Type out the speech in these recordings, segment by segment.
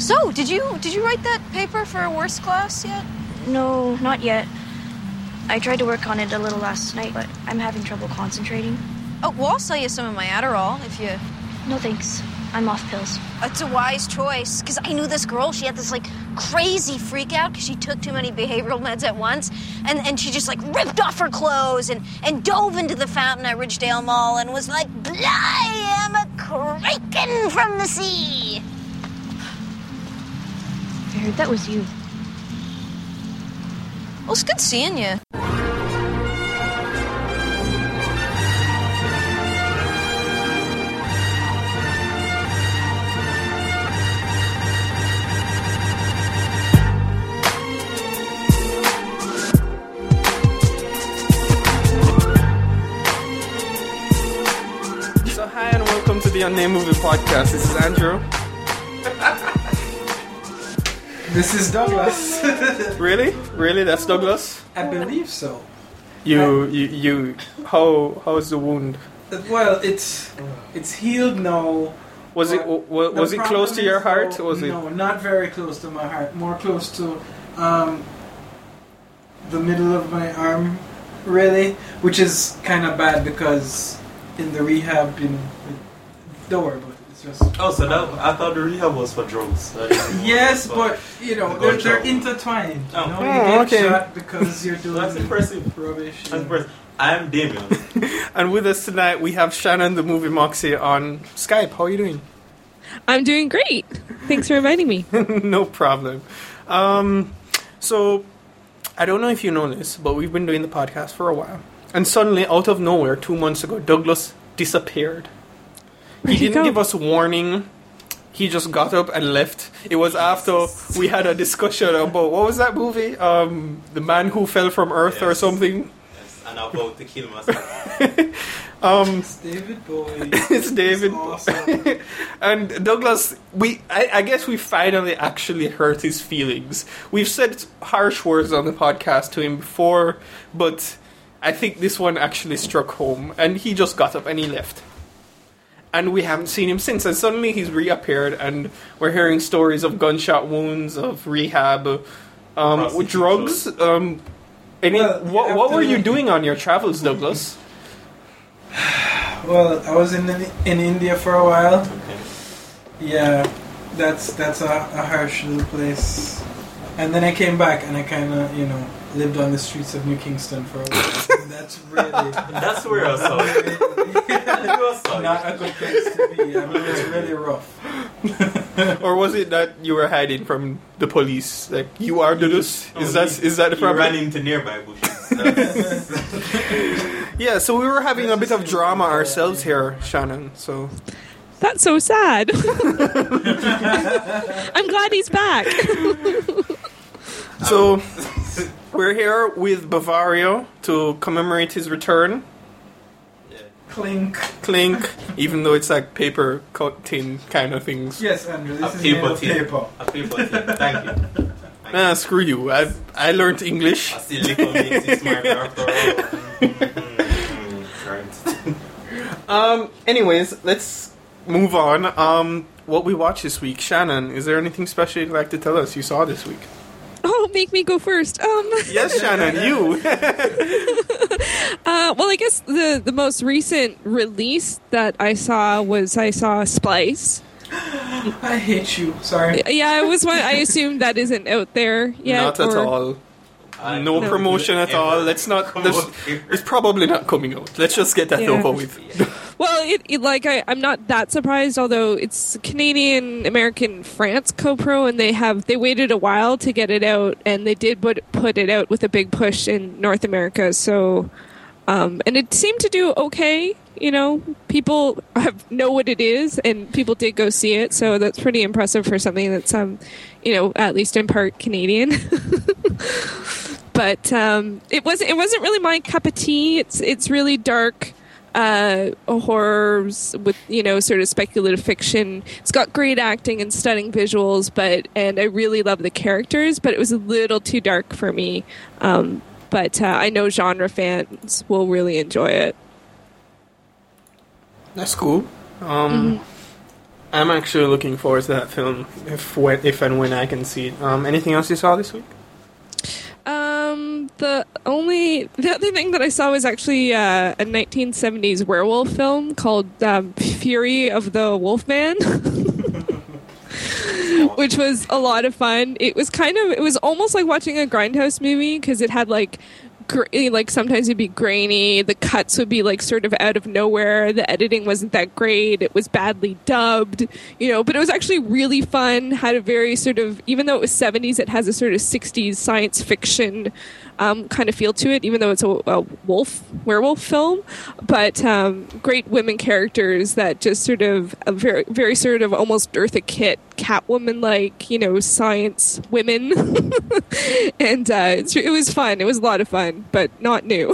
So, did you write that paper for a worst class yet? No, not yet. I tried to work on it a little last night, but I'm having trouble concentrating. Oh, well, I'll sell you some of my Adderall if you... No thanks. I'm off pills. It's a wise choice, because I knew this girl. She had this, crazy freak out because she took too many behavioral meds at once. And she just, ripped off her clothes and dove into the fountain at Ridgedale Mall and was like, "Bly, I'm a kraken from the sea." I heard that was you. Well, it's good seeing you. So hi and welcome to the Unnamed Movie Podcast. This is Andrew. This is Douglas. Really? Really? That's Douglas? I believe so. How's the wound? Well, it's healed now. Was it close to your heart? No, not very close to my heart. More close to the middle of my arm, really, which is kind of bad because in the rehab, don't worry about it. It's just. Oh, so I thought the rehab was for drugs. Yes, but they're intertwined. Oh. You get shot because you're doing That's impressive. Rubbish. That's impressive. I'm Damien. And with us tonight we have Shannon the Movie Moxie on Skype. How are you doing? I'm doing great. Thanks for inviting me. No problem. So I don't know if you know this, but we've been doing the podcast for a while. And suddenly, out of nowhere, 2 months ago, Douglas disappeared. He didn't give us warning. He just got up and left. It was after we had a discussion about, what was that movie? The Man Who Fell from Earth or something. Yes, and I'm about to kill myself. It's David Bowie. It's David. Awesome. And Douglas, I guess we finally actually hurt his feelings. We've said harsh words on the podcast to him before, but I think this one actually struck home. And he just got up and he left. And we haven't seen him since. And suddenly he's reappeared, and we're hearing stories of gunshot wounds, of rehab, with drugs. What were you doing on your travels, Douglas? Well, I was in India for a while. Okay. Yeah, that's a harsh little place. And then I came back and I kind of, lived on the streets of New Kingston for a while. And that's really... That's where I saw it. Not a good place to be. I mean, it's really rough. Or was it that you were hiding from the police? Like, you are Dudus? Is that the You problem? ran into nearby bushes. Yeah, so we were having a bit of drama ourselves here, Shannon, so... That's so sad. I'm glad he's back. So, we're here with Bavario to commemorate his return. Clink. Clink, even though it's like paper tin kind of things. Yes, Andrew, this A is made paper of tin. paper. A paper tin. Thank you. Nah, screw you. I learned English. I still little makes it smarter after all. Anyways, let's move on. What we watched this week. Shannon, is there anything special you'd like to tell us you saw this week? Oh, make me go first. Yes, Shannon, you. Well, I guess the most recent release that I saw Splice. I hate you. Sorry. Yeah, I assume that isn't out there yet. Not at all. No promotion at all. Let's not. It's probably not coming out. Let's just get that over with. Well, I'm not that surprised. Although it's Canadian, American, France co-pro, and they waited a while to get it out, and they did put it out with a big push in North America. So, and it seemed to do okay. People know what it is, and people did go see it. So that's pretty impressive for something that's at least in part Canadian. But it wasn't really my cup of tea. It's really dark horrors with sort of speculative fiction. It's got great acting and stunning visuals, and I really love the characters. But it was a little too dark for me. But I know genre fans will really enjoy it. That's cool. I'm actually looking forward to that film if and when I can see it. Anything else you saw this week? The other thing that I saw was actually a 1970s werewolf film called Fury of the Wolfman. Which was a lot of fun. It was almost like watching a Grindhouse movie because it had like sometimes it'd be grainy, the cuts would be like sort of out of nowhere, the editing wasn't that great, it was badly dubbed, but it was actually really fun, had a very sort of, even though it was 70s, it has a sort of 60s science fiction kind of feel to it, even though it's a werewolf film, but great women characters that just sort of a very, very sort of almost Eartha Kitt, Catwoman-like, science women. And it was fun. It was a lot of fun, but not new.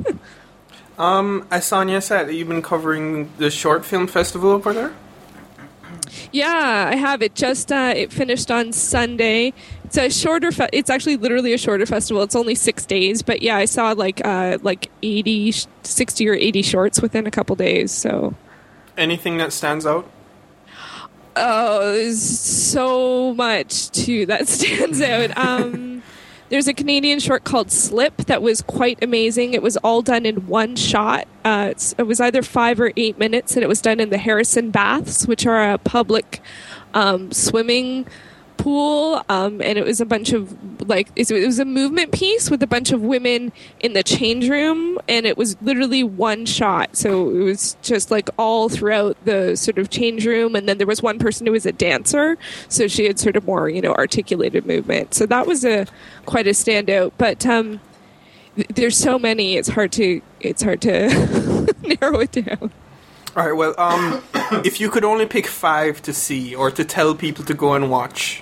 I saw on your site that you've been covering the short film festival over there? Yeah, I have. It just it finished on Sunday. It's a shorter. It's actually literally a shorter festival. It's only 6 days, but yeah, I saw like 60 or 80 shorts within a couple days. So, anything that stands out? Oh, there's so much too that stands out. There's a Canadian short called Slip that was quite amazing. It was all done in one shot. It was either 5 or 8 minutes, and it was done in the Harrison Baths, which are a public swimming pool. And it was a bunch of it was a movement piece with a bunch of women in the change room, and it was literally one shot. So it was just like all throughout the sort of change room, and then there was one person who was a dancer, so she had sort of more articulated movement. So that was quite a standout. But there's so many, it's hard to narrow it down. All right. Well, if you could only pick 5 to see or to tell people to go and watch.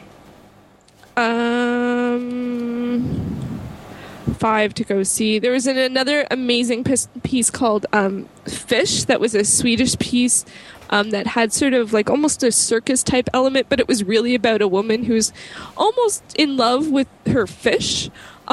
5 to go see. There was another amazing piece called Fish that was a Swedish piece that had sort of like almost a circus type element, but it was really about a woman who's almost in love with her fish.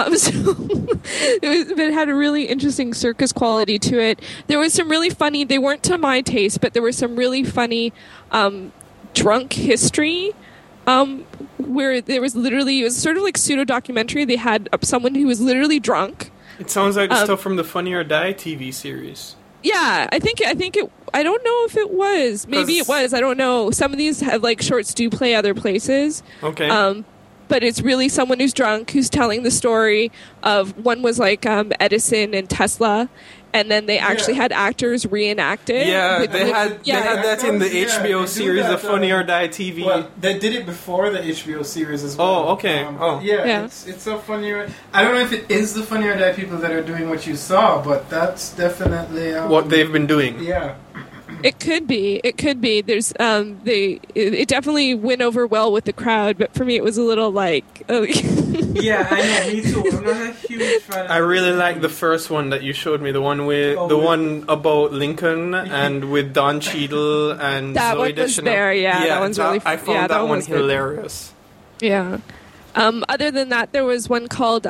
It had a really interesting circus quality to it. There was some really funny, they weren't to my taste, but there was some really funny drunk history where there was literally, it was sort of like pseudo-documentary. They had someone who was literally drunk. It sounds like the stuff from the Funny or Die TV series. Yeah, I think it, I don't know if it was. Maybe it was, I don't know. Some of these have like shorts do play other places. Okay. But it's really someone who's drunk who's telling the story of, one was like Edison and Tesla, and then they actually had actors reenact it. Yeah, they had that in the HBO series, The Funny or Die TV. Well, they did it before the HBO series as well. Oh, okay. Yeah. It's so Funny or... I don't know if it is the Funny or Die people that are doing what you saw, but that's definitely... what they've been doing. Yeah. It could be. There's it definitely went over well with the crowd, but for me it was a little like Yeah, I know, me too. I'm not a huge fan. I really like the first one that you showed me, the one with one about Lincoln and with Don Cheadle and that Zooey one was Deschanel. there. Yeah, that one's really. I found that one hilarious. Good. Yeah. Other than that, there was one called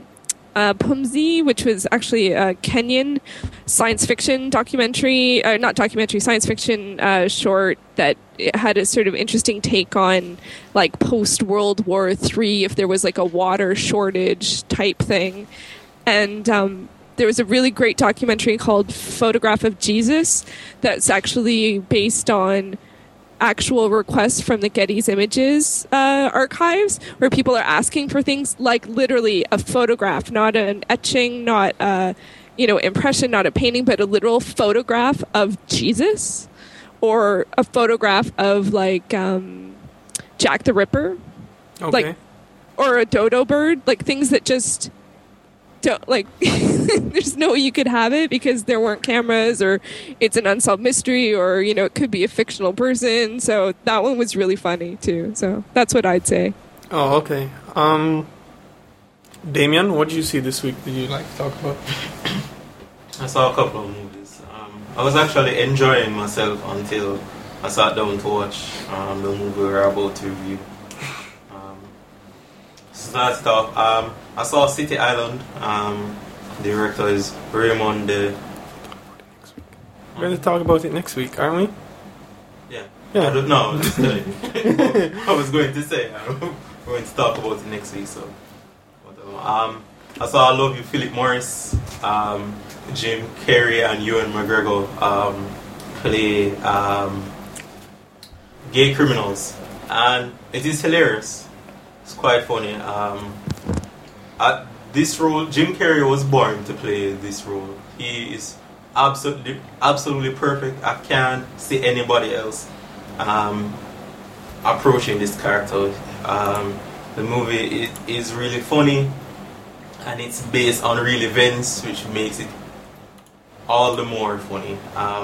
Pumzi, which was actually a Kenyan science fiction documentary, science fiction short that had a sort of interesting take on like post-World War III, if there was like a water shortage type thing. And there was a really great documentary called Photograph of Jesus that's actually based on actual requests from the Getty's Images archives, where people are asking for things like literally a photograph, not an etching, not a impression, not a painting, but a literal photograph of Jesus, or a photograph of like Jack the Ripper, Okay. or a dodo bird, like things that just don't, like, there's no way you could have it because there weren't cameras, or it's an unsolved mystery, or it could be a fictional person. So that one was really funny too. So that's what I'd say. Oh, okay. Damien, what did you see this week that you'd like to talk about? I saw a couple of movies. I was actually enjoying myself until I sat down to watch the movie we're about to review. Started off, I saw City Island. The director is Raymond de... We're going to talk about it next week, aren't we? Yeah. Yeah. I don't know. I'm just telling you. I was going to say we're going to talk about it next week. So, whatever. I saw I Love You, Philip Morris, Jim Carrey, and Ewan McGregor play gay criminals, and it is hilarious. It's quite funny. This role, Jim Carrey was born to play this role. He is absolutely perfect. I can't see anybody else approaching this character. The movie is really funny, and it's based on real events, which makes it all the more funny.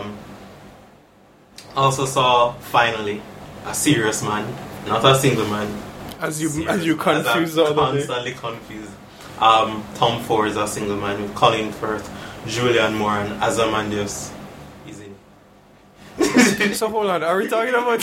Also saw finally A Serious Man, not a single man. As you confuse the other day. Constantly confused. Tom Ford is A Single Man with Colin Firth, Julianne Moore, and Ozymandias is in it. So hold on, are we talking about?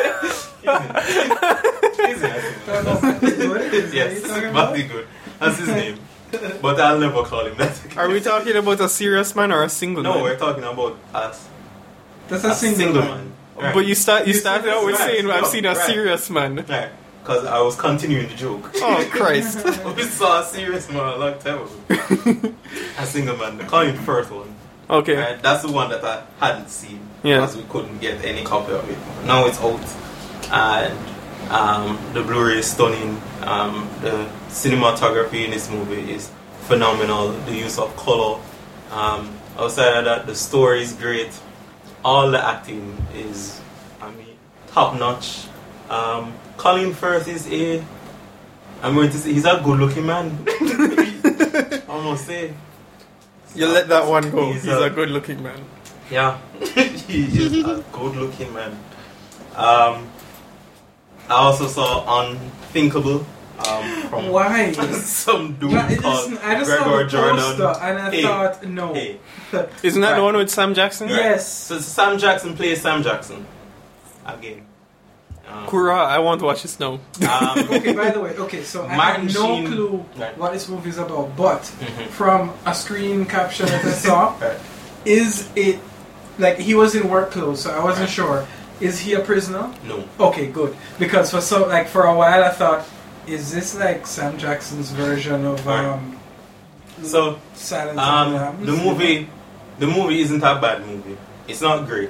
Yes, very good. That's his name. But I'll never call him that. Are we talking about A Serious Man or A Single Man? No, we're talking about us. That's a single man. Right. But you started out with Right. saying I've No, seen A right. Serious Man. Right. Because I was continuing the joke. Oh Christ! We saw A Serious Man a long time ago. A Single Man, the Colin Firth one. Okay. Right? That's the one that I hadn't seen. Yeah. Because we couldn't get any copy of it. Now it's out. And the Blu-ray is stunning. The cinematography in this movie is phenomenal. The use of color. Outside of that, the story is great. All the acting is, top notch. Colin Firth is I'm going to say, he's a good looking man. I'm going to say. You let that one go. He's He's a good looking man. Yeah, he is a good looking man. I also saw Unthinkable. From Why? some dude But called listen, I just saw Gregor the Jordan. poster and I thought, no. Hey. Isn't that Right. the one with Sam Jackson? Yes. So Sam Jackson plays Sam Jackson. Again. Kura, I want to watch this now. Okay, by the way, so I Martin have no Sheen. clue Right. what this movie is about, but Mhm. from a screen caption that I saw, Right. is it, like, he was in work clothes, so I wasn't Right. sure. Is he a prisoner? No. Okay, good. Because for a while I thought, is this like Sam Jackson's version of Right. So Silence of the Lambs? the movie isn't a bad movie. It's not great.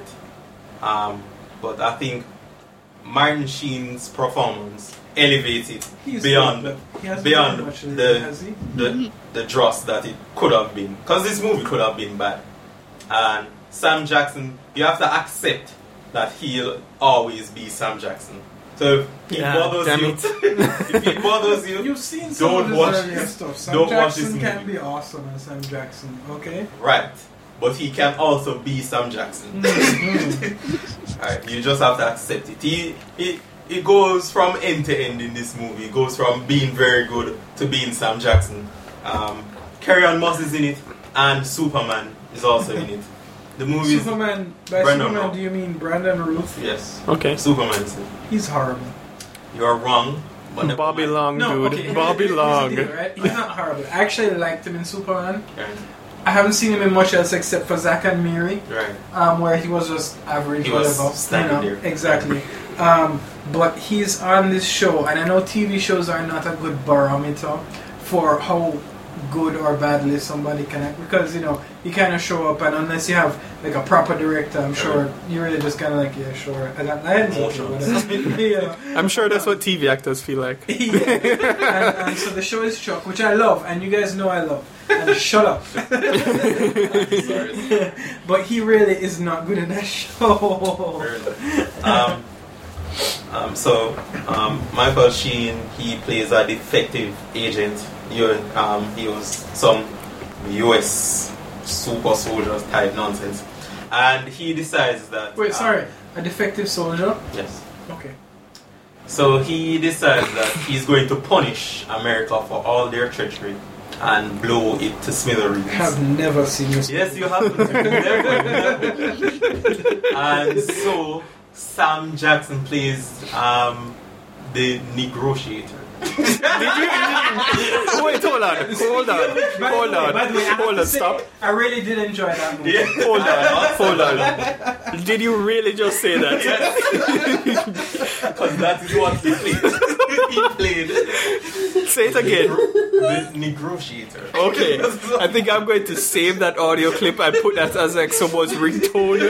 But I think Martin Sheen's performance elevates it He's beyond good, but he hasn't beyond done much lately, has he? the dross that it could have been. Because this movie could have been bad. And Sam Jackson, you have to accept that he'll always be Sam Jackson. So if he Yeah, bothers damn you, it. if he bothers you, You've seen some Don't of his watch earlier this- stuff. Sam don't watch Jackson this can movie. be awesome as Sam Jackson, okay? right. But he can also be Sam Jackson. Alright, you just have to accept it. He goes from end to end in this movie. He goes from being very good to being Sam Jackson. Carrie-Ann Moss is in it, and Superman is also in it. The movie Superman, by Brandon Superman, Routh. do you mean Brandon Ruth? yes, Okay. Superman is in it. He's horrible. You're wrong, but never Bobby mind. Long, No, dude. okay. Bobby here's the Long. deal, right? He's not horrible. I actually liked him in Superman. Right, I haven't seen him in much else except for Zack and Miri, right. where he was just average, He was whatever. standing there. Exactly. But he's on this show, and I know TV shows are not a good barometer for how good or badly somebody can act, because you kind of show up, and unless you have like a proper director, I'm sure you really just kind of like, yeah, sure, I got lines, yeah. I'm sure that's what TV actors feel like. Yeah. And so the show is Chuck, which I love, and you guys know I love. And shut up. Sorry. But he really is not good at that show. Michael Sheen, he plays a defective agent. He was some US super soldier type nonsense, and he decides that. Wait, sorry, a defective soldier? Yes. Okay. So he decides that he's going to punish America for all their treachery and blow it to smithereens. I have never seen this. Yes, you haven't. Never. And so Sam Jackson plays The Negotiator. Did you? Wait, hold on. By the way, I have Hold to on, say, stop. I really did enjoy that movie. Yeah. Hold on. Did you really just say that? Because that is what he played. Say it again. The Negotiator. Okay. I think I'm going to save that audio clip and put that as like someone's ringtone.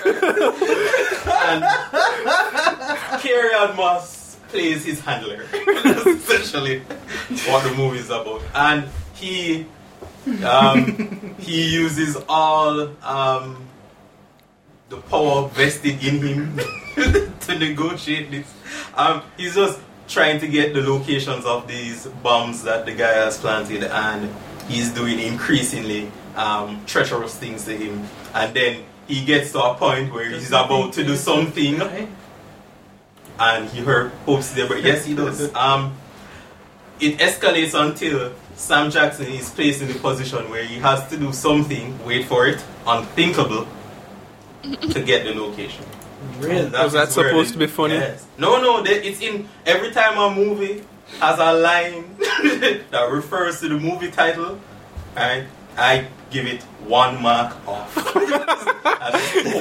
And Carrie-Ann Moss plays his handler. That's essentially what the movie is about. And he uses all the power vested in him to negotiate this. He's just trying to get the locations of these bombs that the guy has planted, and he's doing increasingly treacherous things to him. And then he gets to a point where he's about to do something, and he hopes there, but yes, he does. It escalates until Sam Jackson is placed in a position where he has to do something, wait for it, unthinkable, to get the location. Really? Was that supposed to be funny? Yes. No, it's in every time a movie has a line that refers to the movie title, right? I give it 1 mark off. That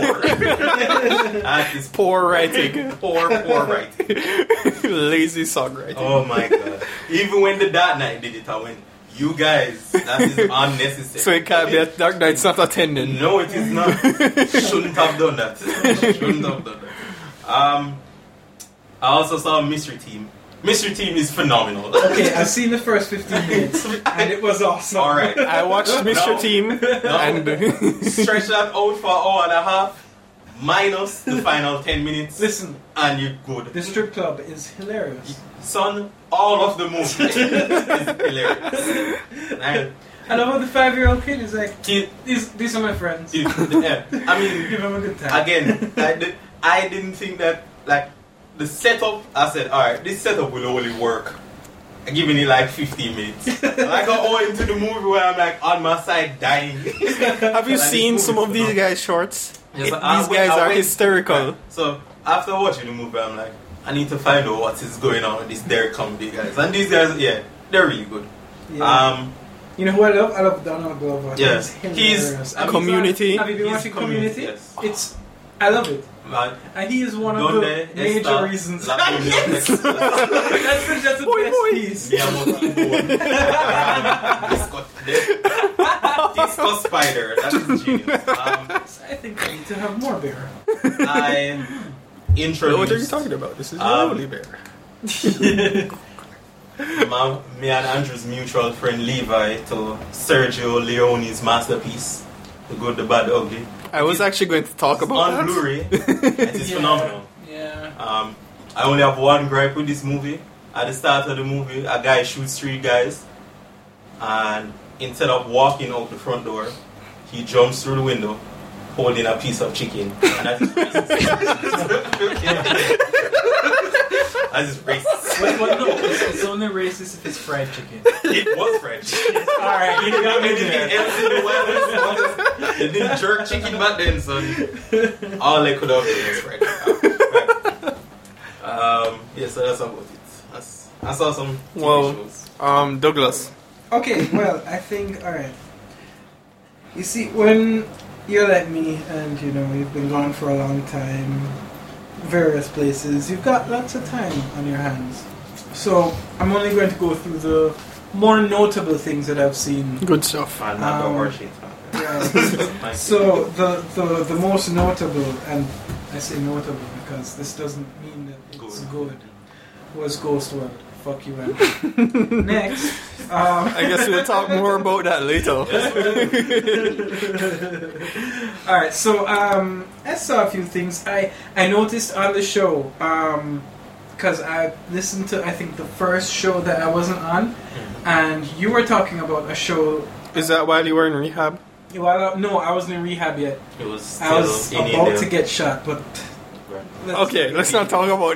is poor. Poor writing. Poor writing. Lazy songwriting. Oh my god. Even when The Dark Knight did it, I went, you guys, that is unnecessary. So it can't be a Dark Knight's not attending. No, it is not. Shouldn't have done that. Shouldn't have done that. I also saw Mystery Team. Mystery Team is phenomenal. Okay, I've seen the first 15 minutes, and it was awesome. Alright. I watched Mr. Team and Stretch that out for an hour and a half, minus the final 10 minutes, Listen, and you're good. the strip club is hilarious. Son, all of the movie is hilarious. And I love how the 5-year-old kid is like, Kid- these are my friends. yeah, I mean, Give him a good time. again, I didn't think that, like, the setup, I said, alright, this setup will only work. I'm giving it like 15 minutes. And I got all into the movie where I'm like on my side dying. have you Like, seen this some movie of these phenomenal. guys' shorts? Yes, These I guys are went- hysterical. So after watching the movie, I'm like, I need to find out what is going on with these Derek Comedy guys. And these guys, yeah, they're really good. Yeah. You know who I love? I love Donald Glover. Yes. He's hilarious. Have you Community. Have you been He's watching Community? yes. I love it. Man, And he is one of Donde the major está reasons. la That's unión? the Boy, best boy. piece. Disco Spider, that is genius. I think I need to have more beer. I introduced What are you talking about? This is Holy Bear. me and Andrew's mutual friend Levi to Sergio Leone's masterpiece, The Good, the Bad, the Ugly. I was actually going to talk about On that. Blu-ray. It is phenomenal. Yeah. I only have one gripe with this movie. At the start of the movie, a guy shoots 3 guys, and instead of walking out the front door, he jumps through the window holding a piece of chicken. And that is racist. That is racist. Well, no, it's only racist if it's fried chicken. It was fried chicken. Alright, you got me Anything there. else in the world? They didn't jerk chicken back then, son. All they could have done was fried chicken. Yeah, so that's about it. I saw some TV shows. Douglas. Okay, well, I think, alright. You see, when you're like me and, you know, you've been gone for a long time, various places, you've got lots of time on your hands. So, I'm only going to go through the more notable things that I've seen. Good stuff. And not the horseshit. Yeah. So, the most notable, and I say notable because this doesn't mean that it's good, was Ghost World. Fuck you, Andy. Next. I guess we'll talk more about that later. Alright, so I saw a few things. I noticed on the show, because I listened to, I think, the first show that I wasn't on, and you were talking about a show. Is that while you were in rehab? Well, no, I wasn't in rehab yet. It was I was still in about India. to get shot, but... Okay, let's not talk about...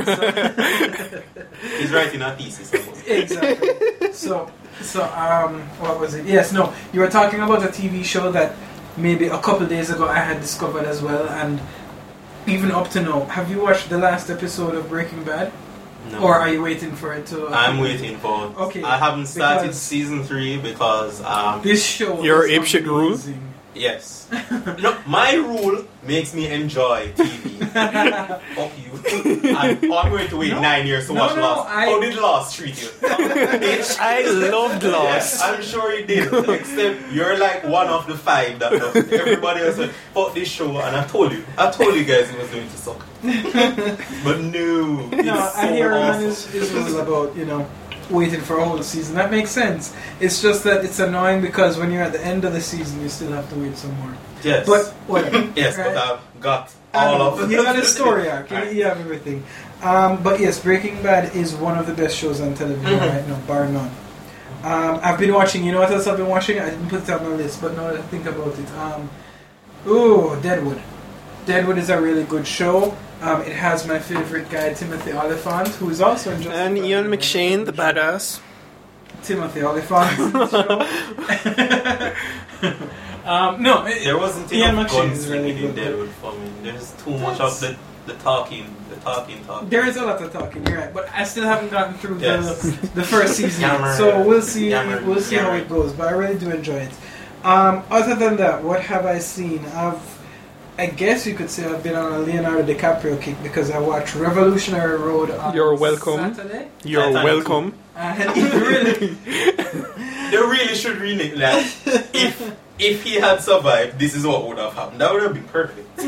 He's writing a thesis about it. Exactly. So, what was it? Yes, no, you were talking about a TV show that maybe a couple days ago I had discovered as well, and even up to now, have you watched the last episode of Breaking Bad? No. Or are you waiting for it to... I'm waiting for. Okay, I haven't started because- season 3 because This show Your is apeshit rule? amazing. yes. No, my rule makes me enjoy TV. Fuck you. I'm going to wait 9 years to watch Lost. How did Lost treat you? I loved Yes, Lost. I'm sure it did. Except you're like one of the 5 that loved it. Everybody else said, fuck this show, and I told you guys it was going to suck. But no. No, I hear his rules about, waiting for a whole season. That makes sense. It's just that it's annoying because when you're at the end of the season, you still have to wait some more. Yes. But whatever. Yes, right? but I've got all of You got a story arc. You have everything. But yes, Breaking Bad is one of the best shows on television right now, bar none. I've been watching. You know what else I've been watching? I didn't put it on my list, but now that I think about it, Deadwood. Deadwood is a really good show. It has my favorite guy, Timothy Olyphant, who is also in Justice. And Ian McShane, the badass. Timothy Olyphant. is in the show. No, There wasn't Ian enough McShane is really gunslinging good. in Deadwood for me. There's too much of the talking. There is a lot of talking, you're right, but I still haven't gotten through Yes. the first season yet, Yammer. so we'll see Yammer. how Yammer. it goes. But I really do enjoy it. Other than that, what have I seen? I guess you could say I've been on a Leonardo DiCaprio kick because I watched Revolutionary Road on You're welcome. Saturday. You're Titanic welcome. And it really, They really should rename that. If he had survived, this is what would have happened. That would have been perfect.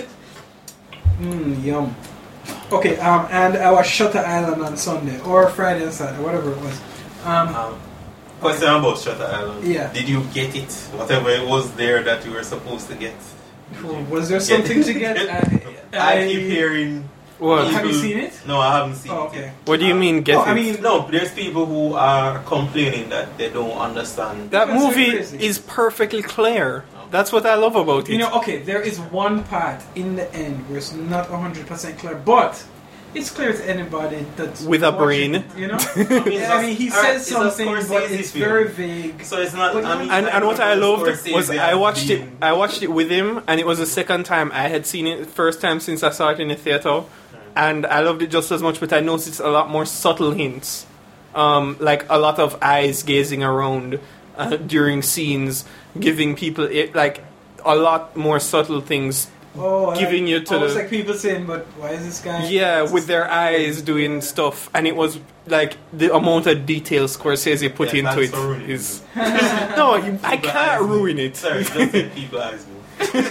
yum. Okay, and I watched Shutter Island on Sunday or Friday and Saturday, whatever it was. Question about Shutter Island. Yeah. Did you get it? Whatever it was there that you were supposed to get. Was there something to get? I keep hearing. What? Have you people- seen it? No, I haven't seen Oh, it. okay. Yet. What do you mean, get No, it? I mean, No, there's people who are complaining that they don't understand. that Because movie they're crazy. is perfectly clear. That's what I love about it. okay, there is one part in the end where it's not 100% clear, but it's clear to anybody that's With a watching brain. it, I mean, he alright, says it's a something, but Scorsese it's film. very vague. So it's not. But I mean, and what I loved Scorsese was I has watched been- it. I watched it with him, and it was the second time I had seen it. First time since I saw it in the theater, and I loved it just as much. But I noticed a lot more subtle hints, like a lot of eyes gazing around during scenes, giving people like a lot more subtle things. Giving you to it's the- like people saying, but why is this guy? Yeah, with their eyes doing stuff, and it was like the amount of detail Scorsese put Yeah, into that's it so rude. is. No, I can't ruin it. Sorry, just let people eyes move.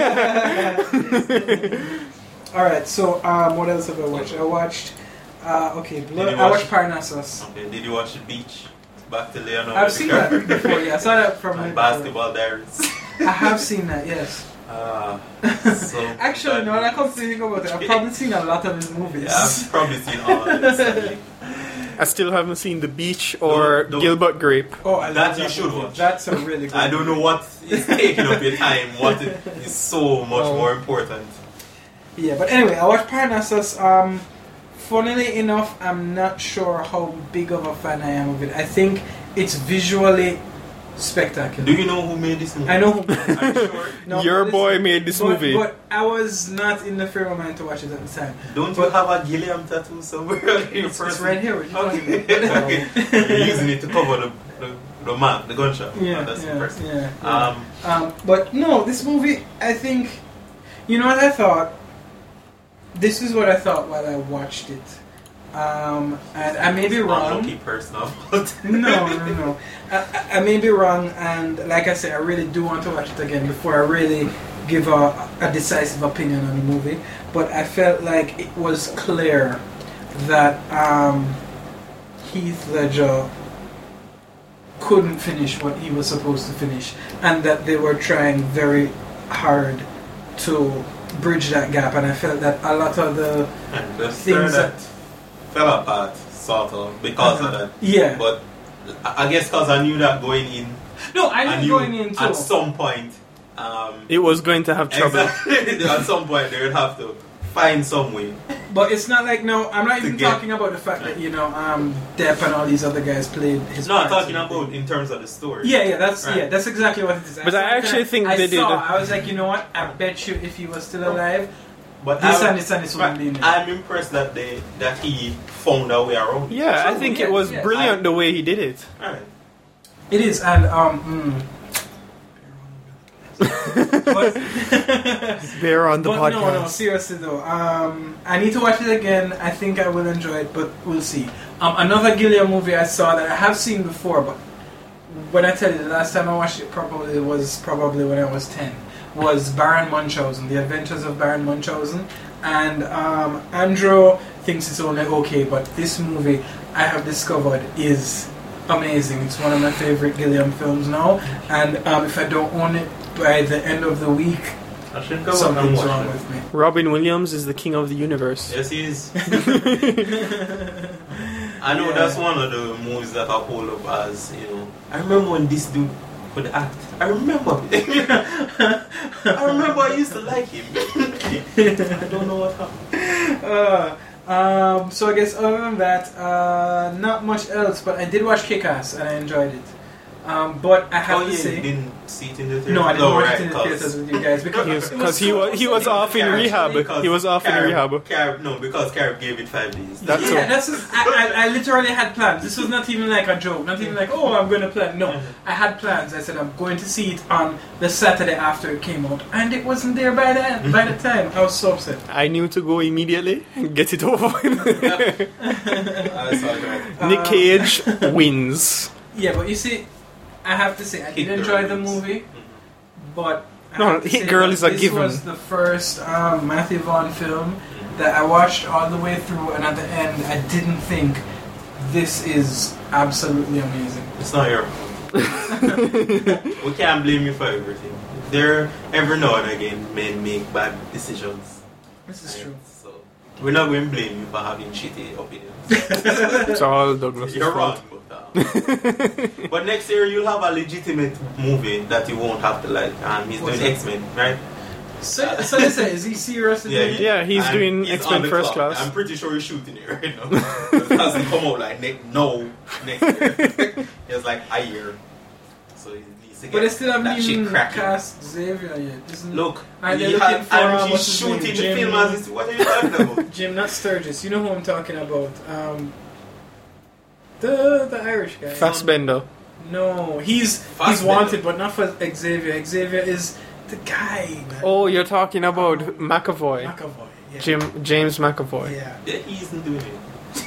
All right. So, what else have I watched? I watched. you I watch- watched Parnassus. Okay, did you watch The Beach? Back to Leonardo I've seen that DiCaprio. before. Yeah, I saw that from And Basketball Diaries. I have seen that. Yes. So Actually, no. When I come to think about it, I've probably seen a lot of his movies. Yeah, I've probably seen all of this. Sadly. I still haven't seen The Beach or No. Gilbert Grape. Oh, I love That you should movie. watch. That's a really good. I don't know movie. what is taking up your time. What is so much Oh. more important. Yeah, but anyway, I watched Parnassus. Funnily enough, I'm not sure how big of a fan I am of it. I think it's visually spectacular. Do you know who made this movie? I know who. Are you sure? No, Your but boy listen, made this but, movie. But I was not in the frame of mind to watch it at the time. Don't you have a Gilliam tattoo somewhere on your It's person? right here. What you Okay. talking about? Okay. You're using it to cover the map, the gunshot. Yeah, Oh, that's yeah, impressive. yeah. But no, this movie, I think, you know what I thought? This is what I thought while I watched it. And I may be wrong. Unlucky personal. No. I may be wrong, and like I said, I really do want to watch it again before I really give a decisive opinion on the movie. But I felt like it was clear that Heath Ledger couldn't finish what he was supposed to finish, and that they were trying very hard to bridge that gap. And I felt that a lot of the And the things story that that fell apart, sort of, because of that. yeah. But I guess because I knew that going in, No, I I knew knew going in too. at some point, It was going to have trouble. exactly, at some point they would have to find some way. But it's not like, no, I'm not To even get- talking about the fact that, Depp and all these other guys played his No, I'm parts talking and about everything. in terms of the story. Yeah, Right. that's exactly what it is. But I actually think I they did. I was like, you know what? I bet you if he was still alive, But I'm impressed that he found a way around. Yeah, I think it was brilliant the way he did it. Alright. It is, and but Bear on the podcast. No, seriously though. I need to watch it again. I think I will enjoy it, but we'll see. Another Gilliam movie I saw that I have seen before, but when I tell you the last time I watched it was probably when I was 10, was Baron Munchausen, The Adventures of Baron Munchausen. And Andrew thinks it's only okay, but this movie I have discovered is amazing. It's one of my favorite Gilliam films now, and if I don't own it by the end of the week, something's wrong with me. Robin Williams is the king of the universe. Yes, he is. I know that's one of the movies that I hold up as, I remember when this dude could act. I remember I used to like him. I don't know what happened. So I guess other than that, not much else, but I did watch Kick-Ass and I enjoyed it. But I have to say, you didn't see it in the theater? No, I didn't watch it in the theaters with you guys because he was off in rehab. He was off in rehab. Because Carib gave it 5 days. I literally had plans. This was not even like a joke. Not even like, oh, I'm going to plan. No, I had plans. I said I'm going to see it on the Saturday after it came out, and it wasn't there by the time. I was so upset. I knew to go immediately and get it over with. Nick Cage wins. Yeah, but you see, I have to say, I did enjoy the movie, but Hit Girl is a given. This was the first Matthew Vaughn film that I watched all the way through, and at the end, I didn't think this is absolutely amazing. It's not your fault. We can't blame you for everything. Every now and again, men make bad decisions. This is true. So we're not going to blame you for having shitty opinions. It's all Douglas' You're fault. wrong. But next year you'll have a legitimate movie that you won't have to like, and he's doing X-Men, right? So listen, is he serious? Yeah, he's doing X-Men First Class. I'm pretty sure he's shooting it right now. It hasn't come out like next year. It's like a year. So he needs to get but they still haven't even cracking. cast Xavier yet. Look, he's shooting the film as it's, what are you talking about? Jim, not Sturgis. You know who I'm talking about. The Irish guy. Fassbender. No, he's wanted, but not for Xavier. Xavier is the guy. Man. Oh, you're talking about McAvoy. Yeah. James McAvoy. Yeah, he isn't doing it.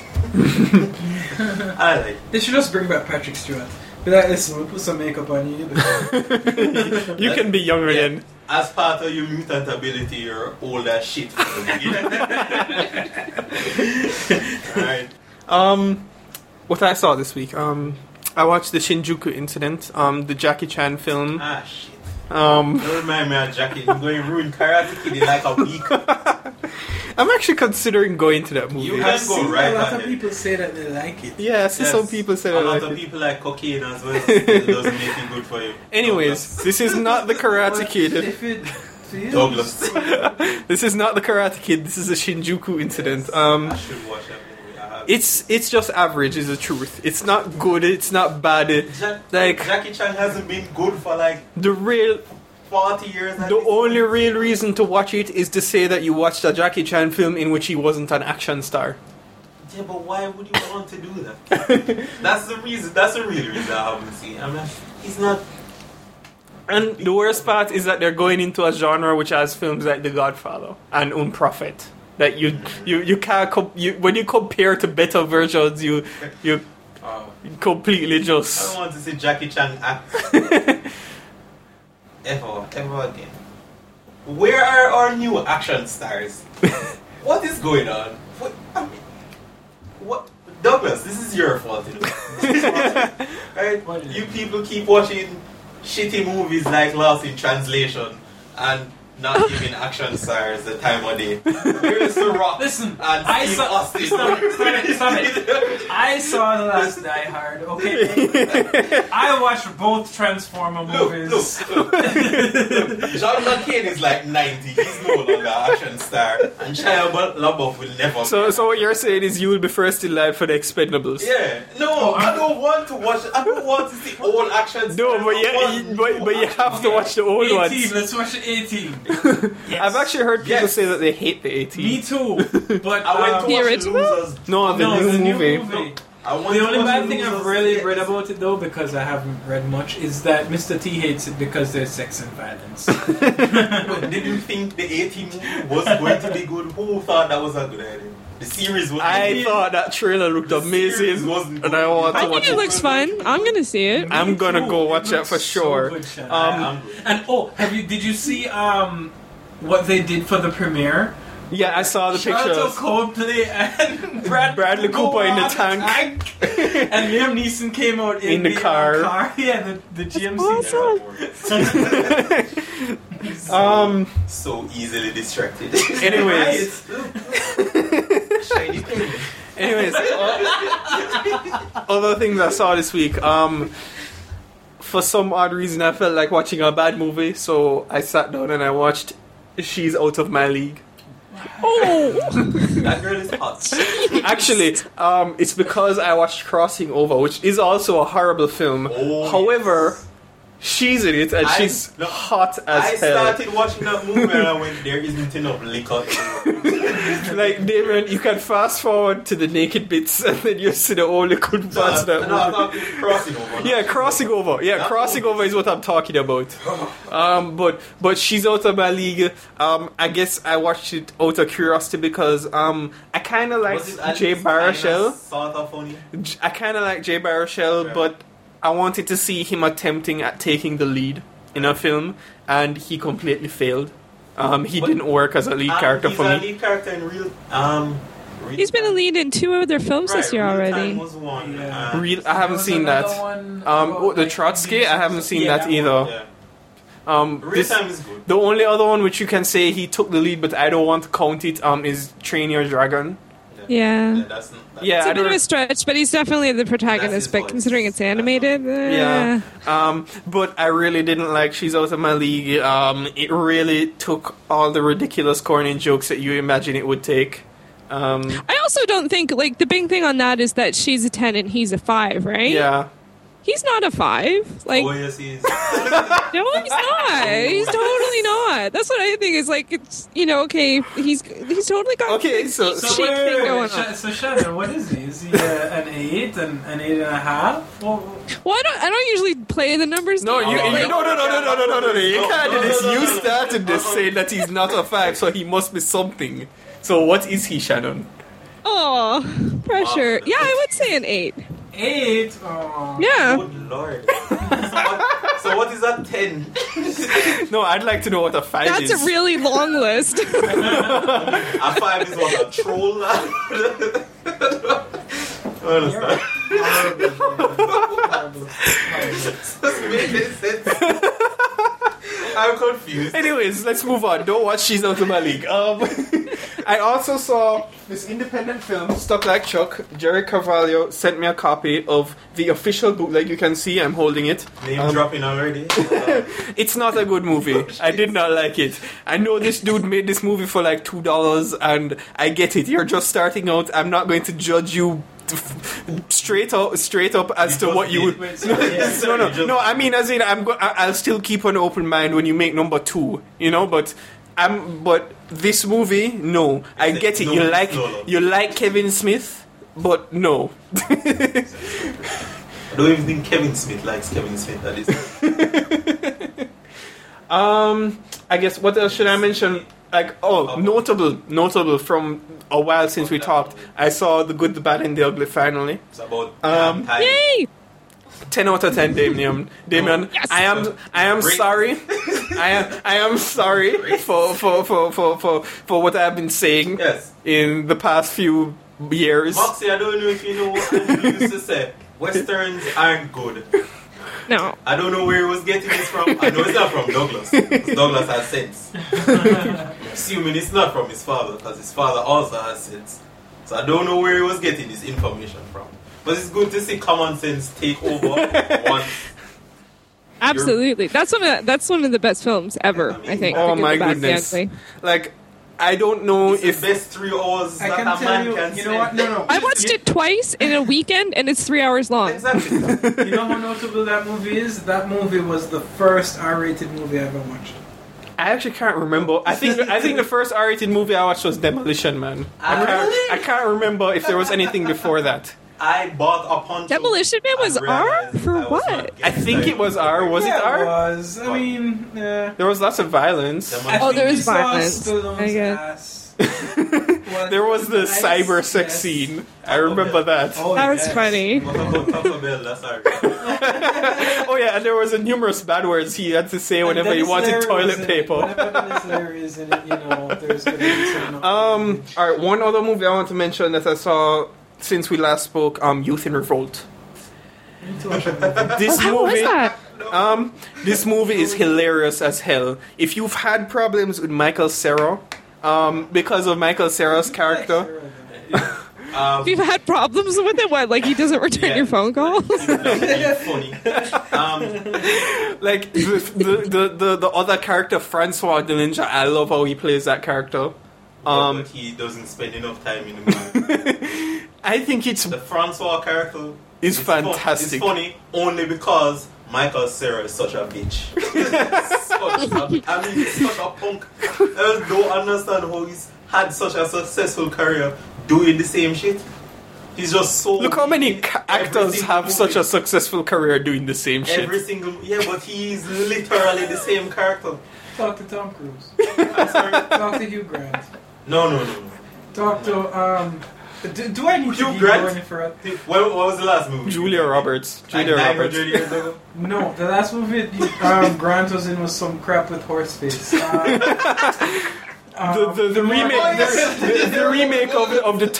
I like it. They should just bring back Patrick Stewart. Be like, listen, we'll put some makeup on you. You can be young again. As part of your mutant ability, you're old as shit from the beginning. Alright. What I saw this week, I watched the Shinjuku Incident, the Jackie Chan film. Ah, shit. Don't remind me of Jackie. You're going to ruin Karate Kid in like a week. I'm actually considering going to that movie. You can go right a lot on of people say that they like it. Yeah, I see some people say that. A lot of people like cocaine as well. It doesn't make it good for you. Anyways, this is not the Karate Kid. Douglas. This is not the Karate Kid. This is a Shinjuku Incident. I should watch that movie. It's just average, is the truth. It's not good. It's not bad. Jackie Chan hasn't been good for like the real 40 years. The only real reason to watch it is to say that you watched a Jackie Chan film in which he wasn't an action star. Yeah, but why would you want to do that? That's the reason. That's the real reason I haven't seen. I mean, he's not. And the worst part is that they're going into a genre which has films like The Godfather and Unprophet. That you can't when you compare to better versions, you completely just. I don't want to see Jackie Chan act ever again. Where are our new action stars? What is going on? What Douglas? This is your fault, you know. Right? You people keep watching shitty movies like Lost in Translation and not giving action stars the time of day. Here's The Rock. Listen, and Steve Austin. Stop it. I saw the last Die Hard, okay? I watched both Transformer movies. Look. John McCain is like 90. He's no longer an action star. And Shia LaBeouf will never. So what you're saying is you will be first in line for the Expendables. Yeah. No, I don't want to watch. I don't want to see old action stars. No, but you have to watch the old 18, ones. let's watch the 18. Yes. I've actually heard people Yes. say that they hate the 18. Me too. But I went to The watch original? the Losers. No, the no, new the new movie. movie. I want The to only watch bad the thing I've Losers. really Yes. read about it though, because I haven't read much, is that Mr. T hates it because there's sex and violence. But did you think the 18 movie was going to be good? Who thought that was a good idea? The series was. I thought that trailer looked The series amazing, wasn't and good. I want I to think watch it it. looks fun. I'm gonna see it. I'm gonna go It watch that looks for sure. So good, Shannon. I'm good. And did you see what they did for the premiere? Yeah, I saw the Shout out to pictures. Coldplay and Bradley Cooper in the on tank. and Liam Neeson came out In the car. Yeah, the GMC. awesome. So easily distracted. Anyways, Shiny penny. anyways, other things I saw this week. For some odd reason, I felt like watching a bad movie, so I sat down and I watched She's Out of My League. Oh, That girl is hot. Actually, it's because I watched Crossing Over, which is also a horrible film. Oh, However, she's in it and I- she's no, hot as I hell. started watching that movie and I went, there isn't enough liquor. Like, Damien, you can fast forward to the naked bits and then you see the only good parts of that No, I'm movie. talking Crossing Over. Yeah, Crossing Over. Yeah, That Crossing movie. Over is what I'm talking about. But She's Out of My League. I guess I watched it out of curiosity because I kind of Was it like at Jay least kinda Baruchel. Sort of funny. I kind of like Jay Baruchel, Yeah. but I wanted to see him attempting at taking the lead in a film, and he completely failed. He But- didn't work as a lead character he's for a me. lead character in real. he's been a lead in 2 other films this year Real already. Time was one. Yeah. I haven't seen that. The Trotsky, I haven't seen that either. Yeah. Real This, Time is good. the only other one which you can say he took the lead, but I don't want to count it, is Train Your Dragon. Yeah. That's Yeah, It's I a bit don't. of a stretch, but he's definitely the That's his protagonist. But voice. considering it's animated, Yeah. But I really didn't like She's Out of My League. It really took all the ridiculous, corny jokes that you imagine it would take. I also don't think like the big thing on that is that she's a 10 and he's a 5, right? Yeah. He's not a 5. Like, Oh yes, he is. no, he's not. He's totally not. That's what I think is like. It's okay. He's totally got Okay, so- chic so thing going on. So Shannon, what is he? Is he an 8 and an 8.5? Well, Well, I don't usually play the numbers. No, game. you Like, no. You can't do this. No. You started this saying that he's not a 5, so he must be something. So what is he, Shannon? Oh, pressure. Wow. Yeah, I would say an 8. 8? Oh. Yeah. Good lord. So what is that 10? No, I'd like to know what a 5 is. That's a really long list. A 5 is what, a troll? I understand. Doesn't make any sense. I'm confused. Anyways, let's move on. Don't watch She's Out of My League. I also saw this independent film, Stuck Like Chuck. Jerry Carvalho sent me a copy of the official bootleg. You can see I'm holding it. Name dropping already. It's not a good movie. I did not like it. I know this dude made this movie for like $2, and I get it. You're just starting out. I'm not going to judge you straight up as to what you would. Wait, so, yeah. No. I mean, as in, I'll still keep an open mind when you make number 2. But this movie, no. I get it. No, no. You like Kevin Smith, but no. I don't even think Kevin Smith likes Kevin Smith. That is. I guess what else should I mention? Notable from a while since we talked. I saw The Good, the Bad, and the Ugly finally. It's about time. Yay! 10 out of 10, Damien. Yes. I am Great. sorry. I am sorry for what I've been saying Yes. in the past few years. Moxie, I don't know if you know what I used to say. Westerns aren't good. No. I don't know where he was getting this from. I know it's not from Douglas. 'Cause Douglas has sense. Assuming it's not from his father, because his father also has sense. So I don't know where he was getting this information from. But it's good to see common sense take over once. Absolutely, that's one of the best films ever. I think. Oh The Good, my the Bad, the goodness! Ugly. Like, I don't know It's if the best 3 hours I that can a tell man you, can you know what? No. I watched it twice in a weekend, and it's 3 hours long. Exactly. You know how notable that movie is? That movie was the first R-rated movie I ever watched. I actually can't remember. I think the first R-rated movie I watched was Demolition Man. I can't remember if there was anything before that. I bought a poncho. Demolition Man was and realized R? For I was what? not getting I think it was R. Was Yeah, it R? It was. I mean, yeah. There was lots of violence. Demolition- I think there was we saw violence. Stallone's I guess. ass. There was the Nice, cyber sex yes. scene. I remember that. Oh, That was yes. funny. What about Taco Bell? That's alright. Oh yeah, and there was a numerous bad words he had to say whenever he wanted toilet paper. Whenever Dennis Leary is in it, you know, there's going to be some... Alright, one other movie I want to mention that I saw since we last spoke, Youth in Revolt. This How was movie, that? this movie is hilarious as hell. If you've had problems with Michael Cera, because of Michael Cera's character, If you've had problems with it, what? Like he doesn't return Yeah. your phone calls? It's funny. like the other character, Francois de Ninja, I love how he plays that character. But he doesn't spend enough time in the movie. I think it's The Francois character It's is fantastic. It's funny only because Michael Cera is such a bitch. He's such a punk. I just don't understand how he's had such a successful career doing the same shit. He's just so... look how many actors single have movie. such a successful career doing the same shit. Every single... Yeah, but he's literally the same character. Talk to Tom Cruise. I'm sorry. Talk to Hugh Grant. No. Talk to, do I need to Hugh give Grant? you any for it? What was the last movie? Julia Roberts. Like Julia 900 Roberts. years ago? No, the last movie Grant was in was some crap with horse face. The remake, the remake of the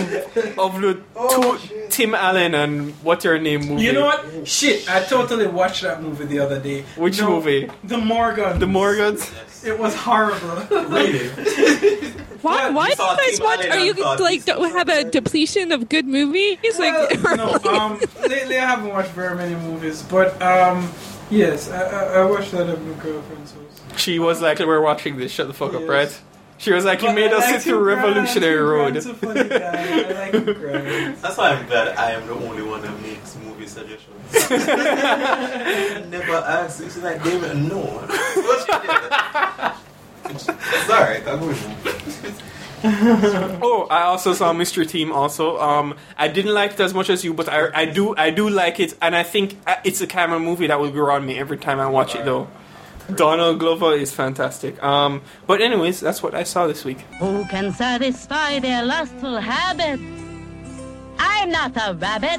Tim Allen and what's her name movie. You know what? Shit, I totally watched that movie the other day. Which movie? The Morgans. The Morgans. It was horrible. Really? Why do you saw guys Tim watch? Allen Are you and thought like don't have a depletion of good movies? Like, No, lately I haven't watched very many movies, but yes, I watched that at my girlfriend's house. She was like, "We're watching this. Shut the fuck up, Yes. Brett." She was like, "You But made I us like sit through Hugh Grant. Revolutionary Hugh Road." Grant's a funny guy. I like Hugh Grant. That's why I'm glad I am the only one that makes movie suggestions. I never asked. She's like, David, no. What she did? It's alright, I'm with Oh, I also saw Mystery Team. Also, I didn't like it as much as you, but I do like it, and I think it's a kind of movie that will grow on me every time I watch it. Though, Donald Glover is fantastic. But anyways, that's what I saw this week. Who can satisfy their lustful habit? I'm not a rabbit.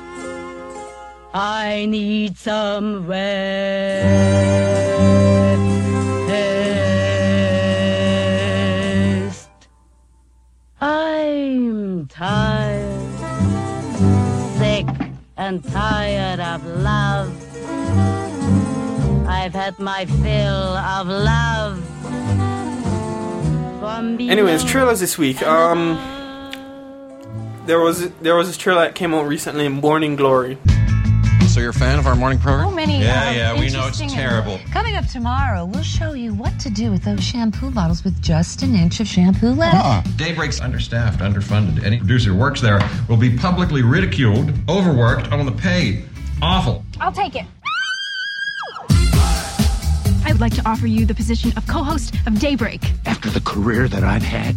I need some rest. I'm tired, sick and tired of love. I've had my fill of love. Anyways, trailers this week. There was this trailer that came out recently, Morning Glory. So you're a fan of our morning program? So many. Yeah, we know it's interesting- terrible. Coming up tomorrow, we'll show you what to do with those shampoo bottles with just an inch of shampoo left. Daybreak's understaffed, underfunded. Any producer who works there will be publicly ridiculed, overworked, underpaid. Awful. I'll take it. I'd like to offer you the position of co-host of Daybreak. After the career that I've had,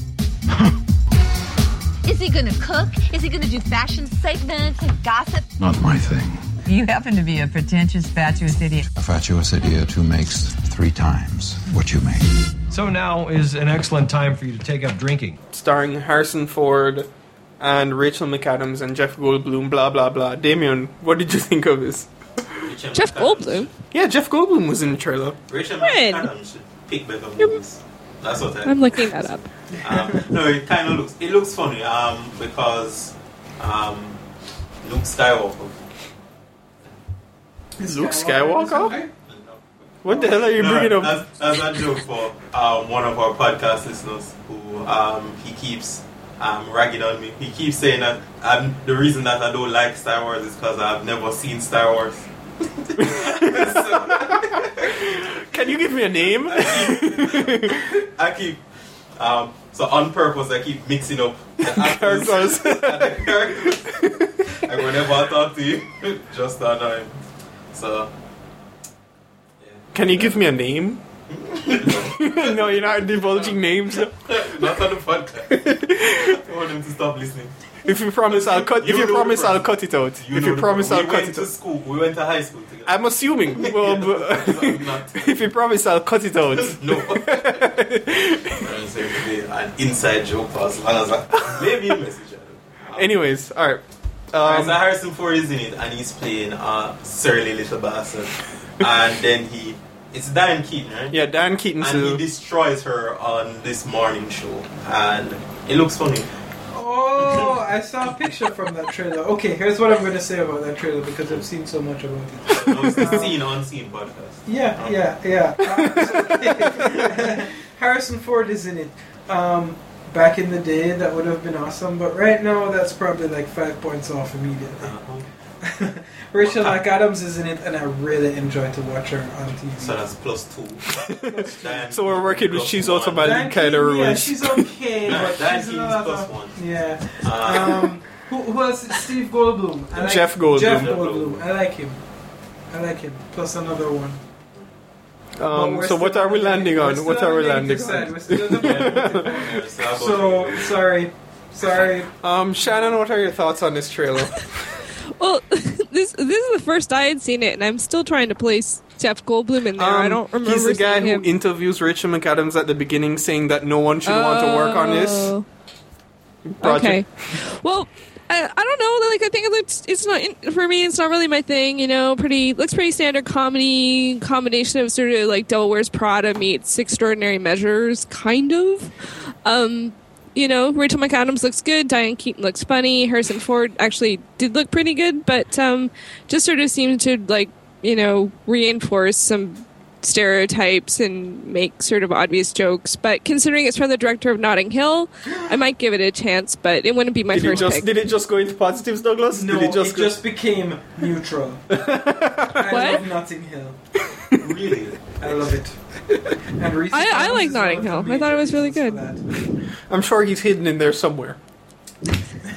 Is he gonna cook? Is he gonna do fashion segments and gossip? not my thing. You happen to be a pretentious, fatuous idiot. A fatuous idiot who makes 3 times what you make. So now is an excellent time for you to take up drinking. Starring Harrison Ford and Rachel McAdams and Jeff Goldblum, blah blah blah. Damien, what did you think of this? Jeff Goldblum. Yeah, Jeff Goldblum was in the trailer. Rachel Fred. McAdams should pick better movies. That's what I I'm looking that up. No, it kind of looks funny because Luke Skywalker. Luke Skywalker? What the hell are you bringing up? As a joke for one of our podcast listeners who he keeps ragging on me. He keeps saying that the reason that I don't like Star Wars is because I've never seen Star Wars. Can you give me a name? I keep so on purpose I keep mixing up the actors and the characters. And whenever I talk to you, just to annoy him. So can you give me a name? No, you're not divulging names. Not on the podcast. I want him to stop listening. If you promise, I'll cut. If you promise, I'll cut it out. If you promise, I'll cut it out. We went to high school together. I'm assuming. Well, if you promise, I'll cut it out. No. It's an inside joke for as long as maybe a message. Anyways, alright. So Harrison Ford is in it, and he's playing surly little bastard, and then it's Diane Keaton, right? Yeah, Diane Keaton. And he destroys her on this morning show, and it looks funny. Oh, I saw a picture from that trailer. Okay, here's what I'm going to say about that trailer because I've seen so much about it. No, it's the Scene Unseen podcast. Yeah. Harrison Ford is in it. Back in the day, that would have been awesome, but right now, that's probably like 5 points off immediately. Rachel McAdams is in it, and I really enjoy to watch her on TV. So that's +2. So we're working with She's Automatic kind of rules. Yeah, she's okay, but Diane she's Keaton's another. +1. Yeah. Who else? Steve Goldblum. Jeff Goldblum. Jeff Goldblum. I like him. Plus another one. So what are we landing on? What are we landing on? So sorry. Shannon, what are your thoughts on this trailer? Well, this is the first I had seen it, and I'm still trying to place Jeff Goldblum in there. I don't remember. He's the guy who him. interviews Rachel McAdams at the beginning, saying that no one should want to work on this project. Okay. Well, I don't know. Like, I think it's not for me. It's not really my thing. You know, looks pretty standard comedy combination of sort of like Devil Wears Prada meets Extraordinary Measures, kind of. You know, Rachel McAdams looks good. Diane Keaton looks funny. Harrison Ford actually did look pretty good, but just sort of seemed to, like, you know, reinforce some stereotypes and make sort of obvious jokes. But considering it's from the director of Notting Hill, I might give it a chance, but it wouldn't be my first pick. Did it just go into positives, Douglas? No, it just became neutral. I love Notting Hill. Really? I love it. And I like Notting Hill. I thought it was really good. I'm sure he's hidden in there somewhere. No,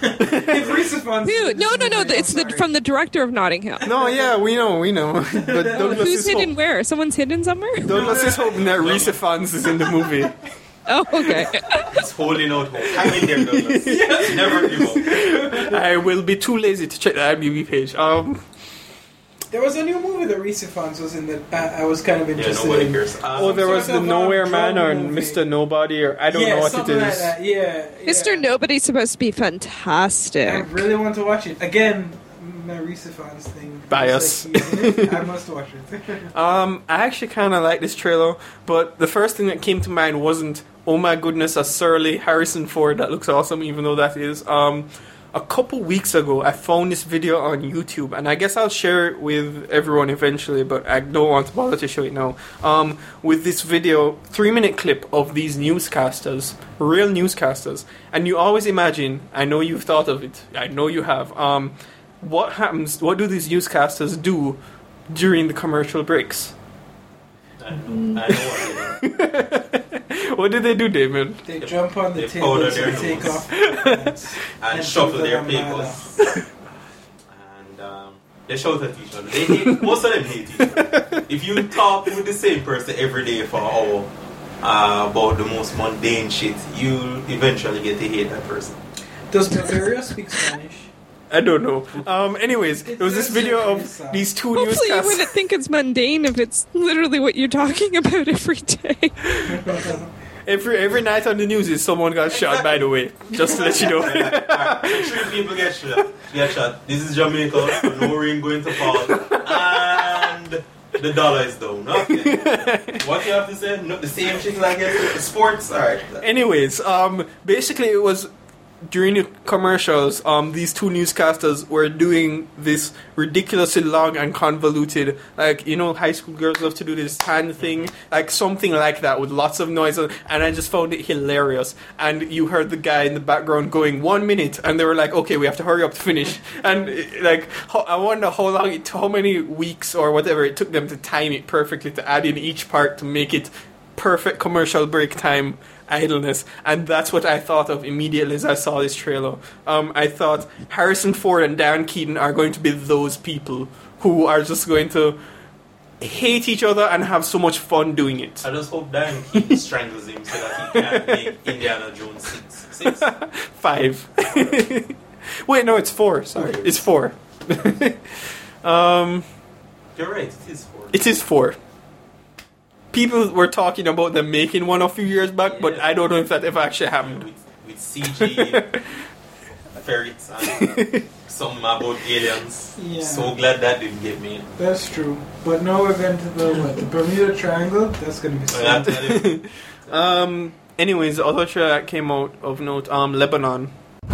it's from the director of Notting Hill. No, yeah, we know. But Douglas who's hidden where? Someone's hidden somewhere? Douglas is hoping that Risa Fons is in the movie. Oh, okay. He's holding out hope. Hang in there, Douglas. Yes. Never give up. I will be too lazy to check the IMDb page. There was a new movie that Risa Fons was in that I was kind of interested nobody in. cares. There was the Nowhere Man or Mr. Nobody, or I don't know what it is. Like that. Yeah. Mr. Nobody's supposed to be fantastic. I really want to watch it. Again, my Risa Fons thing. Bias. Like I must watch it. I actually kind of like this trailer, but the first thing that came to mind wasn't, oh my goodness, a surly Harrison Ford that looks awesome, even though that is. A couple weeks ago, I found this video on YouTube, and I guess I'll share it with everyone eventually, but I don't want to bother to show it now. With this video, 3-minute clip of these newscasters, real newscasters, and you always imagine, I know you've thought of it, I know you have, what happens, what do these newscasters do during the commercial breaks? I know what they do. What did they do, Damon? They jump on the table and take off and shuffle their papers. And they shout at each other. They hate, most of them hate each other. If you talk with the same person every day for an hour about the most mundane shit, you eventually get to hate that person. Does Bavaria speak Spanish? I don't know. Anyways, there was this video of these two newscasters. Hopefully you wouldn't think it's mundane if it's literally what you're talking about every day. Every night on the news is someone got shot, by the way. Just to let you know. So 3 people get shot. This is Jamaica, no rain going to fall, and the dollar is down. Okay. What you have to say? No, the same shit like it. Sports? Alright. Anyways, basically it was during the commercials, these two newscasters were doing this ridiculously long and convoluted, like, you know, high school girls love to do this hand thing, like something like that with lots of noise, and I just found it hilarious. And you heard the guy in the background going 1 minute, and they were like, okay, we have to hurry up to finish. And like, I wonder how many weeks or whatever it took them to time it perfectly to add in each part to make it perfect commercial break time idleness. And that's what I thought of immediately as I saw this trailer. I thought Harrison Ford and Darren Keaton are going to be those people who are just going to hate each other and have so much fun doing it. I just hope Darren Keaton strangles him so that he can't make Indiana Jones 6. 5. Wait, no, it's 4. Sorry, it's 4. You're right, it is 4. It is 4. People were talking about them making one a few years back, but I don't know if that ever actually happened. With CG ferrets and something about aliens. Yeah. So glad that didn't get me. That's true. But now we're going to the Bermuda Triangle. That's going to be so. Anyways, the other trailer that came out of note, Lebanon.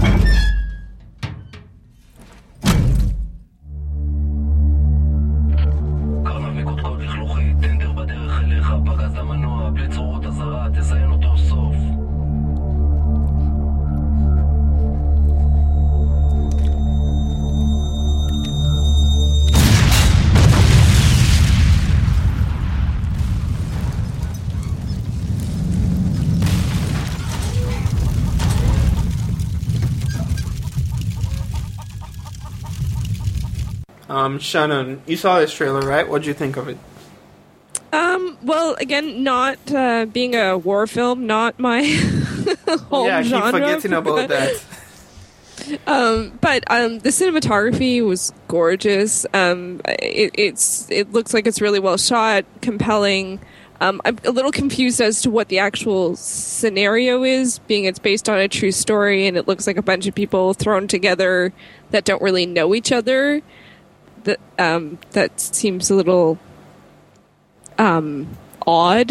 Shannon, you saw this trailer, right? What'd you think of it? Well, again, not being a war film, not my home yeah, I keep genre. forgetting about that. But the cinematography was gorgeous. It looks like it's really well shot, compelling. I'm a little confused as to what the actual scenario is, being it's based on a true story, and it looks like a bunch of people thrown together that don't really know each other. That seems a little odd.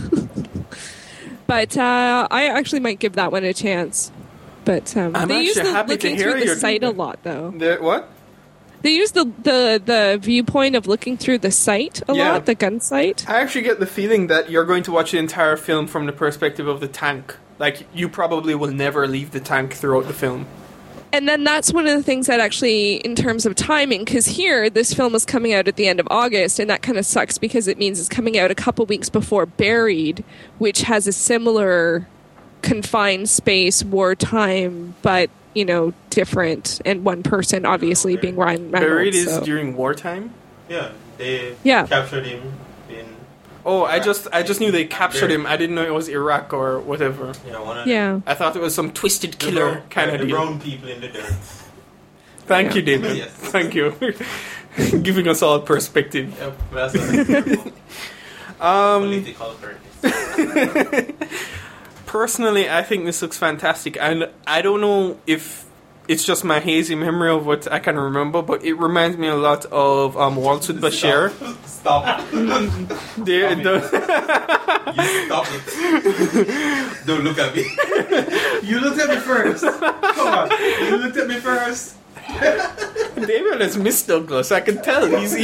But I actually might give that one a chance. But they use the looking through the sight a lot, though. What? They use the viewpoint of looking through the sight a lot, the gun sight. I actually get the feeling that you're going to watch the entire film from the perspective of the tank. Like, you probably will never leave the tank throughout the film. And then that's one of the things that actually, in terms of timing, because here, this film is coming out at the end of August, and that kind of sucks because it means it's coming out a couple weeks before Buried, which has a similar confined space, wartime, but, you know, different, and one person, obviously, being Ryan Reynolds. Buried is during wartime? Yeah, they captured him in... Oh, I just knew they captured him. I didn't know it was Iraq or whatever. Yeah. I thought it was some twisted killer kind of deal. The brown people in the dirt. Thank you, David. Yes. Thank you. Giving us all perspective. Yep, that's what political correctness. Personally, I think this looks fantastic, and I don't know if it's just my hazy memory of what I can remember, but it reminds me a lot of Waltz with Bashir. Stop. You stop it. Don't look at me. You looked at me first. Come on. You looked at me first. David has missed Douglas. I can tell. David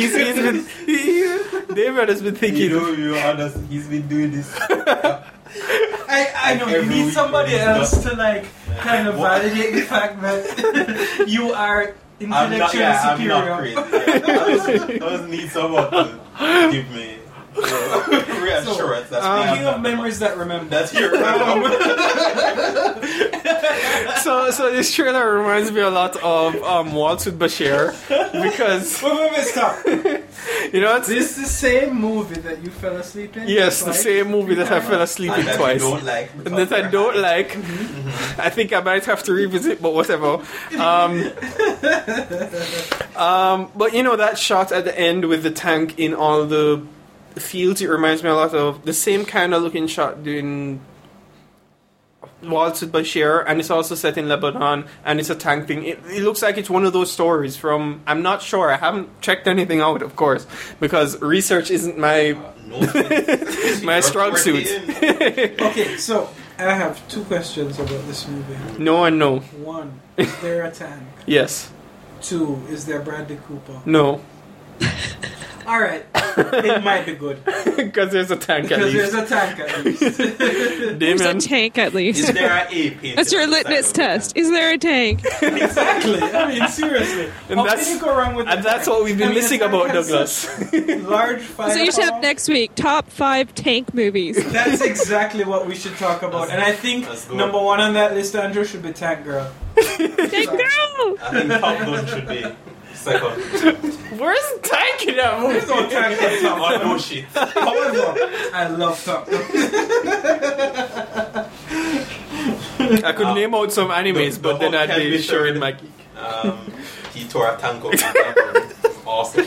has been thinking. He's been doing this. I know you need somebody else to kind of validate the fact that you are intellectually superior. I'm not crazy. I just need someone to give me reassurance. Speaking of memories that remember, that's your So this trailer reminds me a lot of Waltz with Bashir because wait, stop. You know, this is the same movie that you fell asleep in? Yes, the same movie that I fell asleep in twice. And that I don't like. I think I might have to revisit, but whatever. But you know, that shot at the end with the tank in all the fields, it reminds me a lot of the same kind of looking shot doing Waltz with Bashir, and it's also set in Lebanon, and it's a tank thing. It looks like it's one of those stories from... I'm not sure. I haven't checked anything out, of course, because research isn't my my strong suit. Okay, so I have 2 questions about this movie. No and no. 1, is there a tank? Yes. 2, is there Bradley Cooper? No. Alright, it might be good. Because there's a tank at Because least. there's a tank at least. There's a tank at least. Is there an A painted? That's your on the side litmus of the test. Is there a tank? Exactly. I mean, seriously. And How that's- can you go wrong with And the that's tank? what we've been I mean, missing the tank about has Douglas. such Large firepower. So you should have next week top 5 tank movies. That's exactly what we should talk about. And I think That's good. number 1 on that list, Andrew, should be Tank Girl. Tank girl. I think Top Gun should be second. Where's the tank in that movie? There's no tank in Top Oh, Gun. no shit. However, I love Top Gun. I could name out some animes, the but then Hulk I'd can be be sure in turned. my... He tore a tank up. Awesome.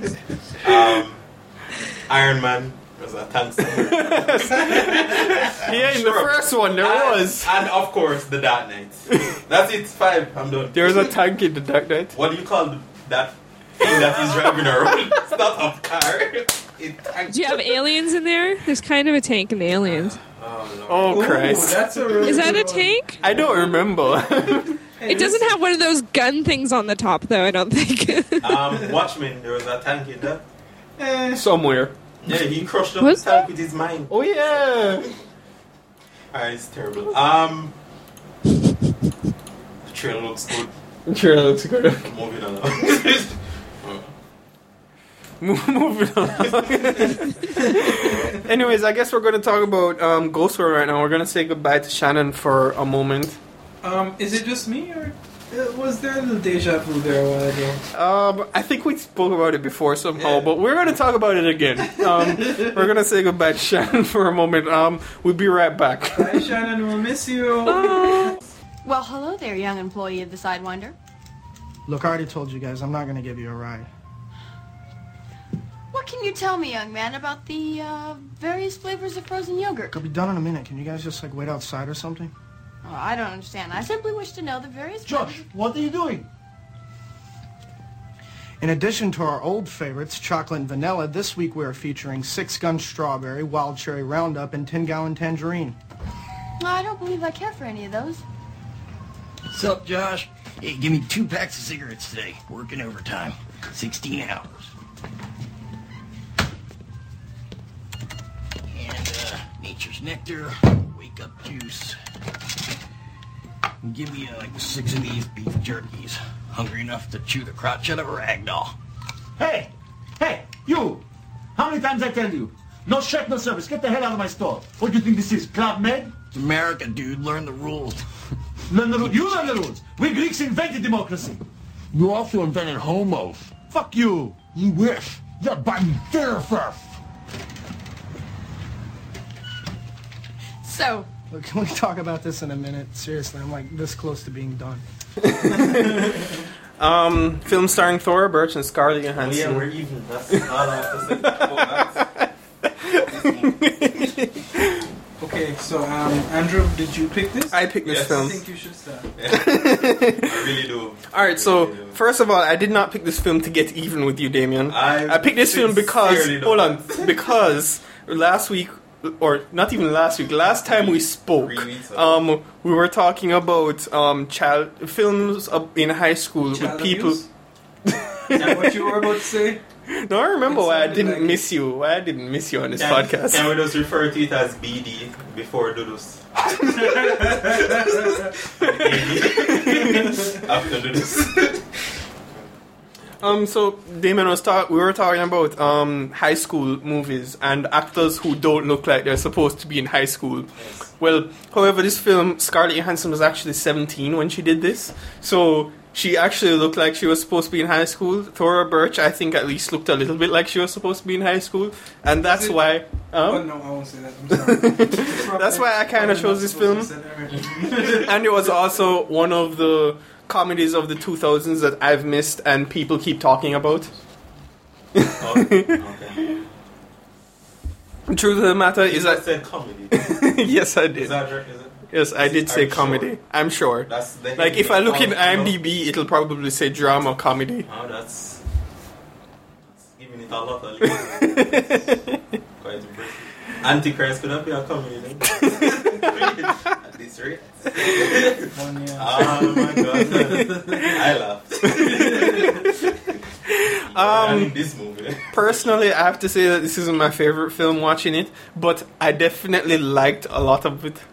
Iron Man was a tank somewhere. Yeah, in the first one there was. And of course, the Dark Knight. That's it. 5. I'm done. There was a tank in the Dark Knight. What do you call that thing that he's driving around? It's not a car. Do you have aliens in there? There's kind of a tank in the aliens. Oh, Christ. That's a really Is that a good one. tank? I don't remember. It doesn't have one of those gun things on the top, though, I don't think. Watchmen, there was a tank in that. Somewhere. Yeah, he crushed up What's the tank with his mind. Oh, yeah. Alright, it's terrible. The trailer looks good. Sure, looks good. Moving on. Moving on. Anyways, I guess we're going to talk about Ghost World right now. We're going to say goodbye to Shannon for a moment. Is it just me, or was there a little deja vu there a while ago? I think we spoke about it before somehow, but we're going to talk about it again. We're going to say goodbye to Shannon for a moment. We'll be right back. Hi, Shannon, we'll miss you. Well, hello there, young employee of the Sidewinder. Look, I already told you guys, I'm not going to give you a ride. What can you tell me, young man, about the various flavors of frozen yogurt? I'll be done in a minute. Can you guys just, wait outside or something? Oh, I don't understand. I simply wish to know the various Josh, what are you doing? In addition to our old favorites, chocolate and vanilla, this week we are featuring 6-Gun Strawberry, Wild Cherry Roundup, and 10-Gallon Tangerine. I don't believe I care for any of those. What's up, Josh? Hey, give me 2 packs of cigarettes today. Working overtime. 16 hours. And, Nature's Nectar, Wake Up Juice. And give me, 6 of these beef jerkies. Hungry enough to chew the crotch out of a rag doll. Hey! Hey! You! How many times I tell you? No check, no service. Get the hell out of my store. What do you think this is? Club Med? It's America, dude. Learn the rules. Learn the rules. You learn the rules. We Greeks invented democracy. You also invented homos. Fuck you. You wish. You're banderfaf. So, Look, can we talk about this in a minute? Seriously, I'm this close to being done. Film starring Thora Birch and Scarlett Johansson. Yeah, we're even. That's all I have to say. Okay, so Andrew, did you pick this? I picked this Yes. film. I think you should start. I really do. Alright, so first of all, I did not pick this film to get even with you, Damien. I picked this film because sincerely hold don't. on, because last week, or not even last week, last time we spoke, we were talking about child films in high school Child with people. abuse? Is that what you were about to say? No, I remember It why I sounded didn't like miss you. Why I didn't miss you on this Can podcast. we just refer to it as BD before Dudus? After Dudus. So Damon we were talking about high school movies and actors who don't look like they're supposed to be in high school. Well, however, this film, Scarlett Johansson was actually 17 when she did this, so she actually looked like she was supposed to be in high school. Thora Birch, I think, at least looked a little bit like she was supposed to be in high school, and that's why. Oh no, I won't say that. I'm sorry. That's why I kind of chose this film. And it was also one of the comedies of the 2000s that I've missed and people keep talking about. Okay. The truth of the matter is that said comedy. Yes, I did. Is it? Yes, I did say you comedy. sure? I'm sure. That's the Like if I look in English IMDb, it'll probably say drama comedy. Oh, that's giving it a lot of Quite impressive. Antichrist, could that be a comedy then? serious? One year. Oh my god. I laughed. In this movie. Personally, I have to say that this isn't my favorite film watching it, but I definitely liked a lot of it.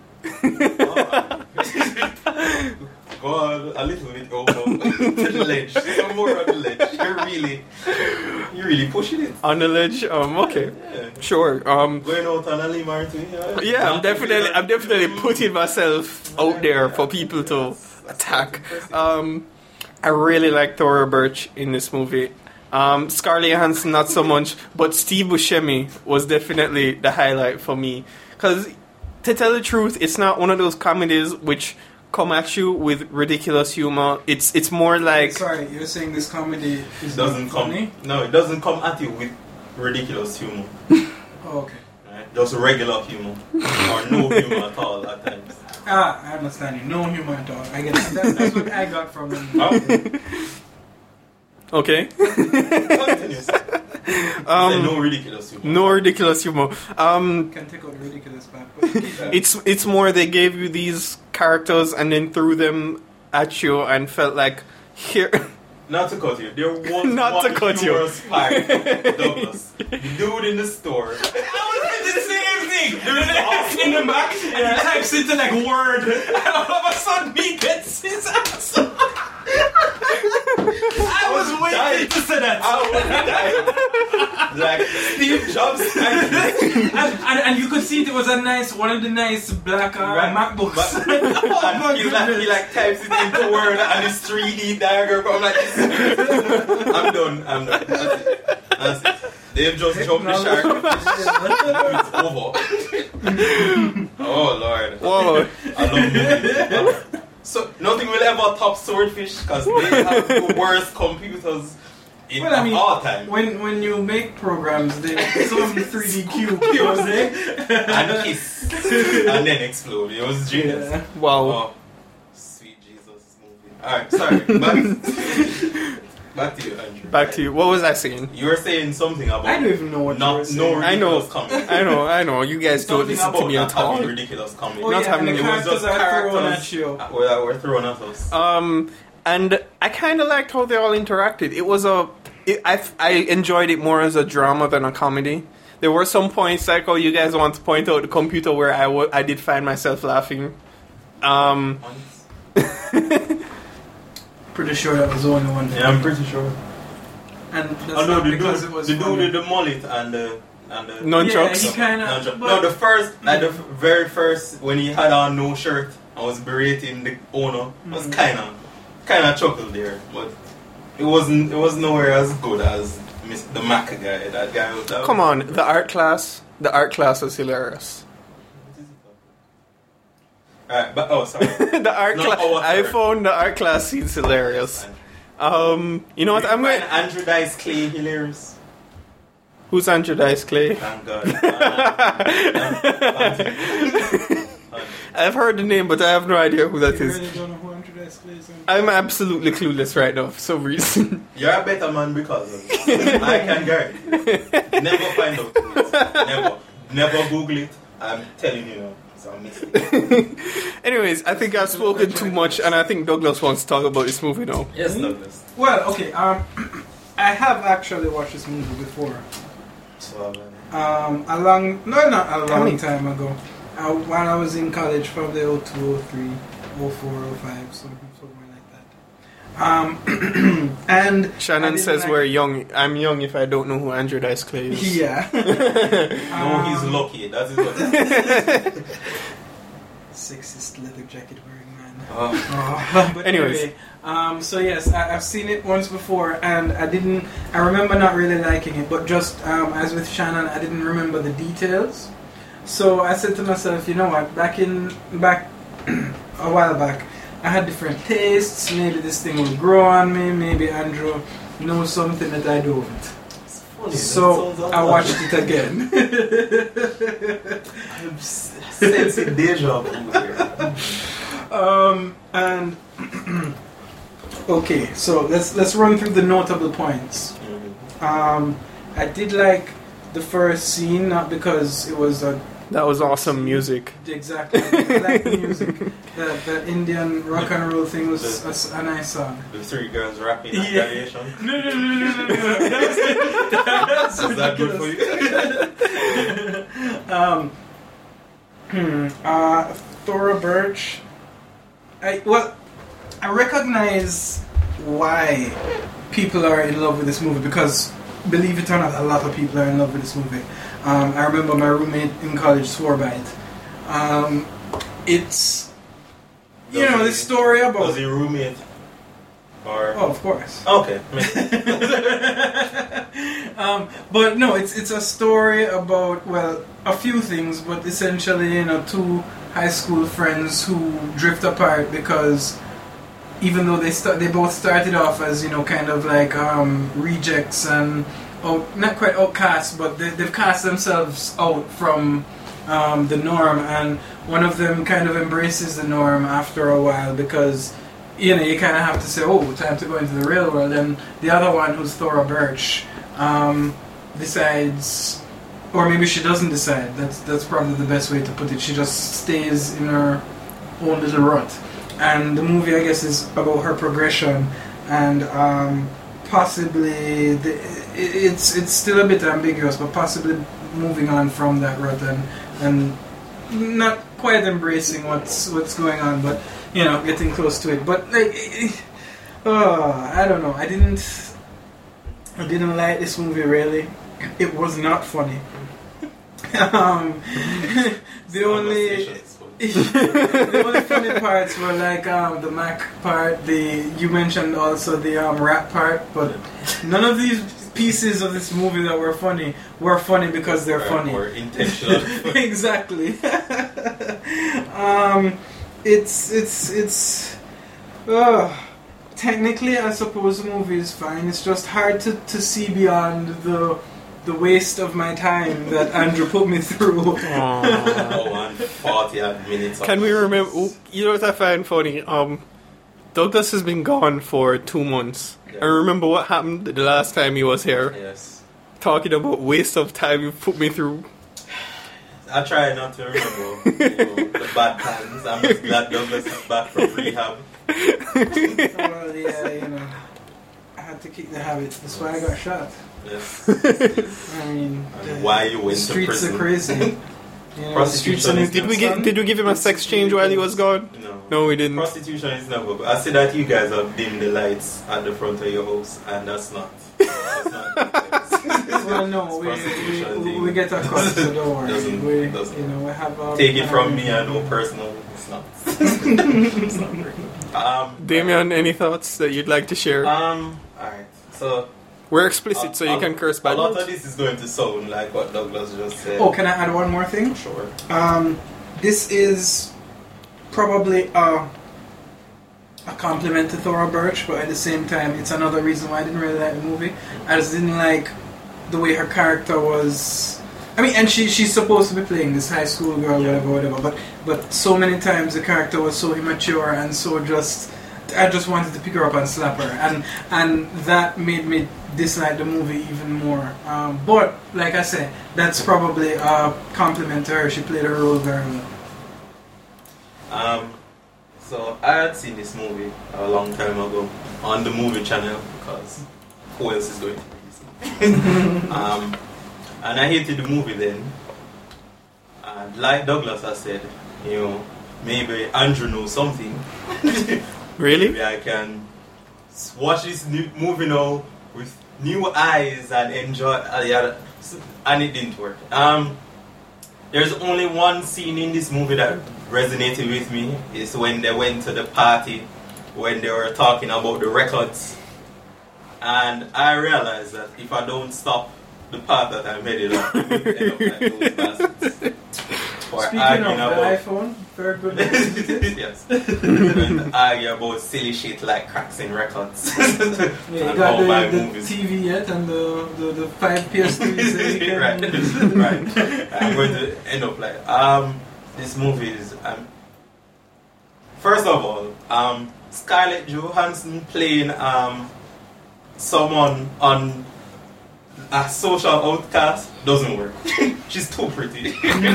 Go on a little bit over to the ledge. Some more on the ledge. You're really pushing it. On the ledge? Okay. Yeah. Sure. Going out on a limb or two. Yeah, I'm definitely putting myself out there for people to attack. I really like Thora Birch in this movie. Scarlett Johansson not so much, but Steve Buscemi was definitely the highlight for me. Because, to tell the truth, it's not one of those comedies which come at you with ridiculous humor. It's more like... Sorry, you're saying this comedy doesn't funny? No, it doesn't come at you with ridiculous humor. Oh, okay. Right? Just regular humor. Or no humor at all at times. I understand you. No humor at all. I get it. That's what I got from them. Okay. Continuous. No ridiculous humor. No ridiculous humor. Can take out the ridiculous part. It's more they gave you these characters and then threw them at you and felt like here. Not to cut you. There was not to cut you. Part of Douglas. The dude in the store. I was thinking the same thing. There was an in the back and he types into like Word and all of a sudden he gets his ass. I was waiting to say that. Like Steve Jobs and you could see it was a nice one of the nice black MacBooks. And he like types it into Word and it's 3D diagram. I'm like, I'm done. That's it. They've just jumped the shark. It's over. Oh Lord. Whoa. I love movies. So nothing will ever top Swordfish because they have the worst computers in all time. When you make programs, they some 3D cubes, and kiss and then explode. It was genius. Yeah. Wow. Oh, sweet Jesus movie. Alright, sorry. Back to you, Andrew. Back to you. What was I saying? You were saying something about I don't even know what you were saying. I know. You guys don't listen to me at all. Having ridiculous comedy. Not having it was just characters that were thrown at us. And I kind of liked how they all interacted. It was I enjoyed it more as a drama than a comedy. There were some points, like how you guys want to point out the computer, where I did find myself laughing. Pretty sure that was the only one. Yeah, I'm pretty sure. And that's not because it was the dude with the mullet and the nunchucks. Yeah, he kind of. No, the first, like the very first, when he had on no shirt and was berating the owner, was kind of chuckled there, but it was nowhere as good as the Mac guy. That guy was. Come on, the art class was hilarious. Alright, but sorry. The art class. I found the art class scenes hilarious. You know what? I'm going. Andrew Dice Clay hilarious. Who's Andrew Dice Clay? Thank God. I've heard the name, but I have no idea who that is. Really don't know who Andrew Dice Clay is. I'm absolutely clueless right now for some reason. You're a better man because of it. I can guarantee. Never find out who it is. Never Google it. I'm telling you now. So I'm missing. Anyways, I think I've spoken too much, and I think Douglas wants to talk about this movie now. Yes, Douglas. Well, okay. I have actually watched this movie before. So, not a long time ago. While I was in college, probably 02, 03, 04, 05, somewhere like that. And Shannon says we're young. I'm young if I don't know who Andrew Dice Clay is. Yeah. No, he's lucky. That's what. Sexist leather jacket wearing man. But anyways. So yes, I've seen it once before, and I remember not really liking it, but just as with Shannon, I didn't remember the details. So I said to myself, you know what, back a while back, I had different tastes. Maybe this thing will grow on me. Maybe Andrew knows something that I don't. Funny, so I watched it again. I'm sensing deja vu here. And okay, so let's run through the notable points. I did like the first scene, not because it was a That was awesome music. Exactly. I like the music. That Indian rock and roll thing was a nice song. The three girls rapping at graduation. No. Is that good for you? Thora Birch. I recognize why people are in love with this movie because, believe it or not, a lot of people are in love with this movie. I remember my roommate in college swore by it. It's this story about. Was he a roommate? Or oh, of course. Okay. But no, it's a story about a few things, but essentially two high school friends who drift apart because even though they both started off as kind of like rejects and not quite outcasts, but they've cast themselves out from the norm, and one of them kind of embraces the norm after a while because you kind of have to say, oh, time to go into the real world, and the other one, who's Thora Birch, decides, or maybe she doesn't decide, that's probably the best way to put it, she just stays in her own little rut. And the movie, I guess, is about her progression, and possibly it's still a bit ambiguous, but possibly moving on from that rut and not quite embracing what's going on, but getting close to it. But I don't know. I didn't like this movie really. It was not funny. The only funny parts were like the Mac part. You mentioned also the rap part, but none of these pieces of this movie that were funny because they're funny. Or intentional. Exactly. It's technically, I suppose the movie is fine. It's just hard to see beyond the waste of my time that Andrew put me through. and 40 minutes. Can we remember? You know what I find funny? Douglas has been gone for 2 months. Yeah. I remember what happened the last time he was here. Yes. Talking about waste of time you put me through. I try not to remember the bad times. I'm just glad Douglas is back from rehab. Well, yeah, I had to kick the habit. That's why I got shot. Yes. I mean, why you went to prison? Streets are crazy. Prostitution is Did we give him a sex change while he was gone? No, we didn't. Prostitution is never good. I see that you guys have dimmed the lights at the front of your house, and that's not. Well, no, we get our cut, so don't worry. We have our take it from me, I know personal. It's not. It's not great. Damien, any thoughts that you'd like to share? Alright, so we're explicit, so you can curse bad words. A lot words. of this is going to sound like what Douglas just said. Oh, can I add one more thing? Sure. This is probably a compliment to Thora Birch, but at the same time, it's another reason why I didn't really like the movie. I just didn't like the way her character was. I mean, and she's supposed to be playing this high school girl, whatever. But so many times the character was so immature and so just. I just wanted to pick her up and slap her, and that made me dislike the movie even more. But like I said, that's probably a compliment to her. She played her role very well. So I had seen this movie a long time ago on the movie channel because who else is going to be this? And I hated the movie then. And like Douglas has said, maybe Andrew knows something. Really? Maybe I can watch this new movie now with new eyes and enjoy. And it didn't work. There's only one scene in this movie that resonated with me. It's when they went to the party when they were talking about the records. And I realized that if I don't stop the path that I'm headed on, I will end up like those bastards. Speaking of the iPhone, very good. Yes. And argue about silly shit like cracks in records. You got the TV yet and the 5 PS3s. Right. I'm going to end up like this movie is first of all, Scarlett Johansson playing someone on a social outcast doesn't work. She's too pretty.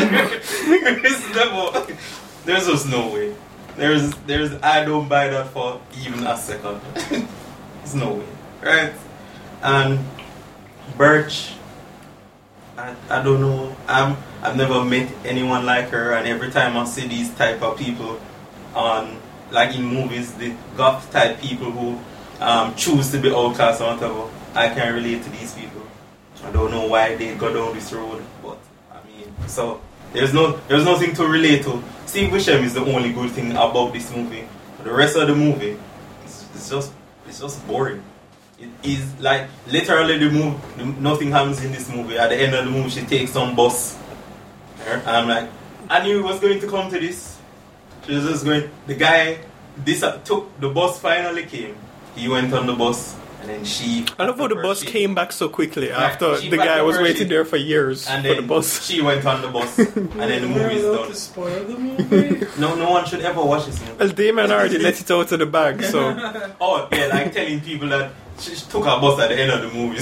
There's just no way. There's I don't buy that for even a second. There's no way, right? And Birch, I don't know. I've never met anyone like her, and every time I see these type of people on, like in movies, the goth type people who choose to be outcasts or whatever, I can relate to these people. I don't know why they go down this road, but I mean, so there's nothing to relate to. Steve Buscemi is the only good thing about this movie. The rest of the movie, it's just boring. It is like literally nothing happens in this movie. At the end of the movie, she takes some bus. And I'm like, I knew it was going to come to this. She was just going. The guy, took the bus. Finally came. He went on the bus, and then she. I love how the bus came back so quickly after the guy was waiting there for years and for the bus. She went on the bus, and then the movie is done. To spoil the movie. No one should ever watch this movie. Well, Damon already let it out of the bag, so. Oh yeah, like telling people that she took her bus at the end of the movie.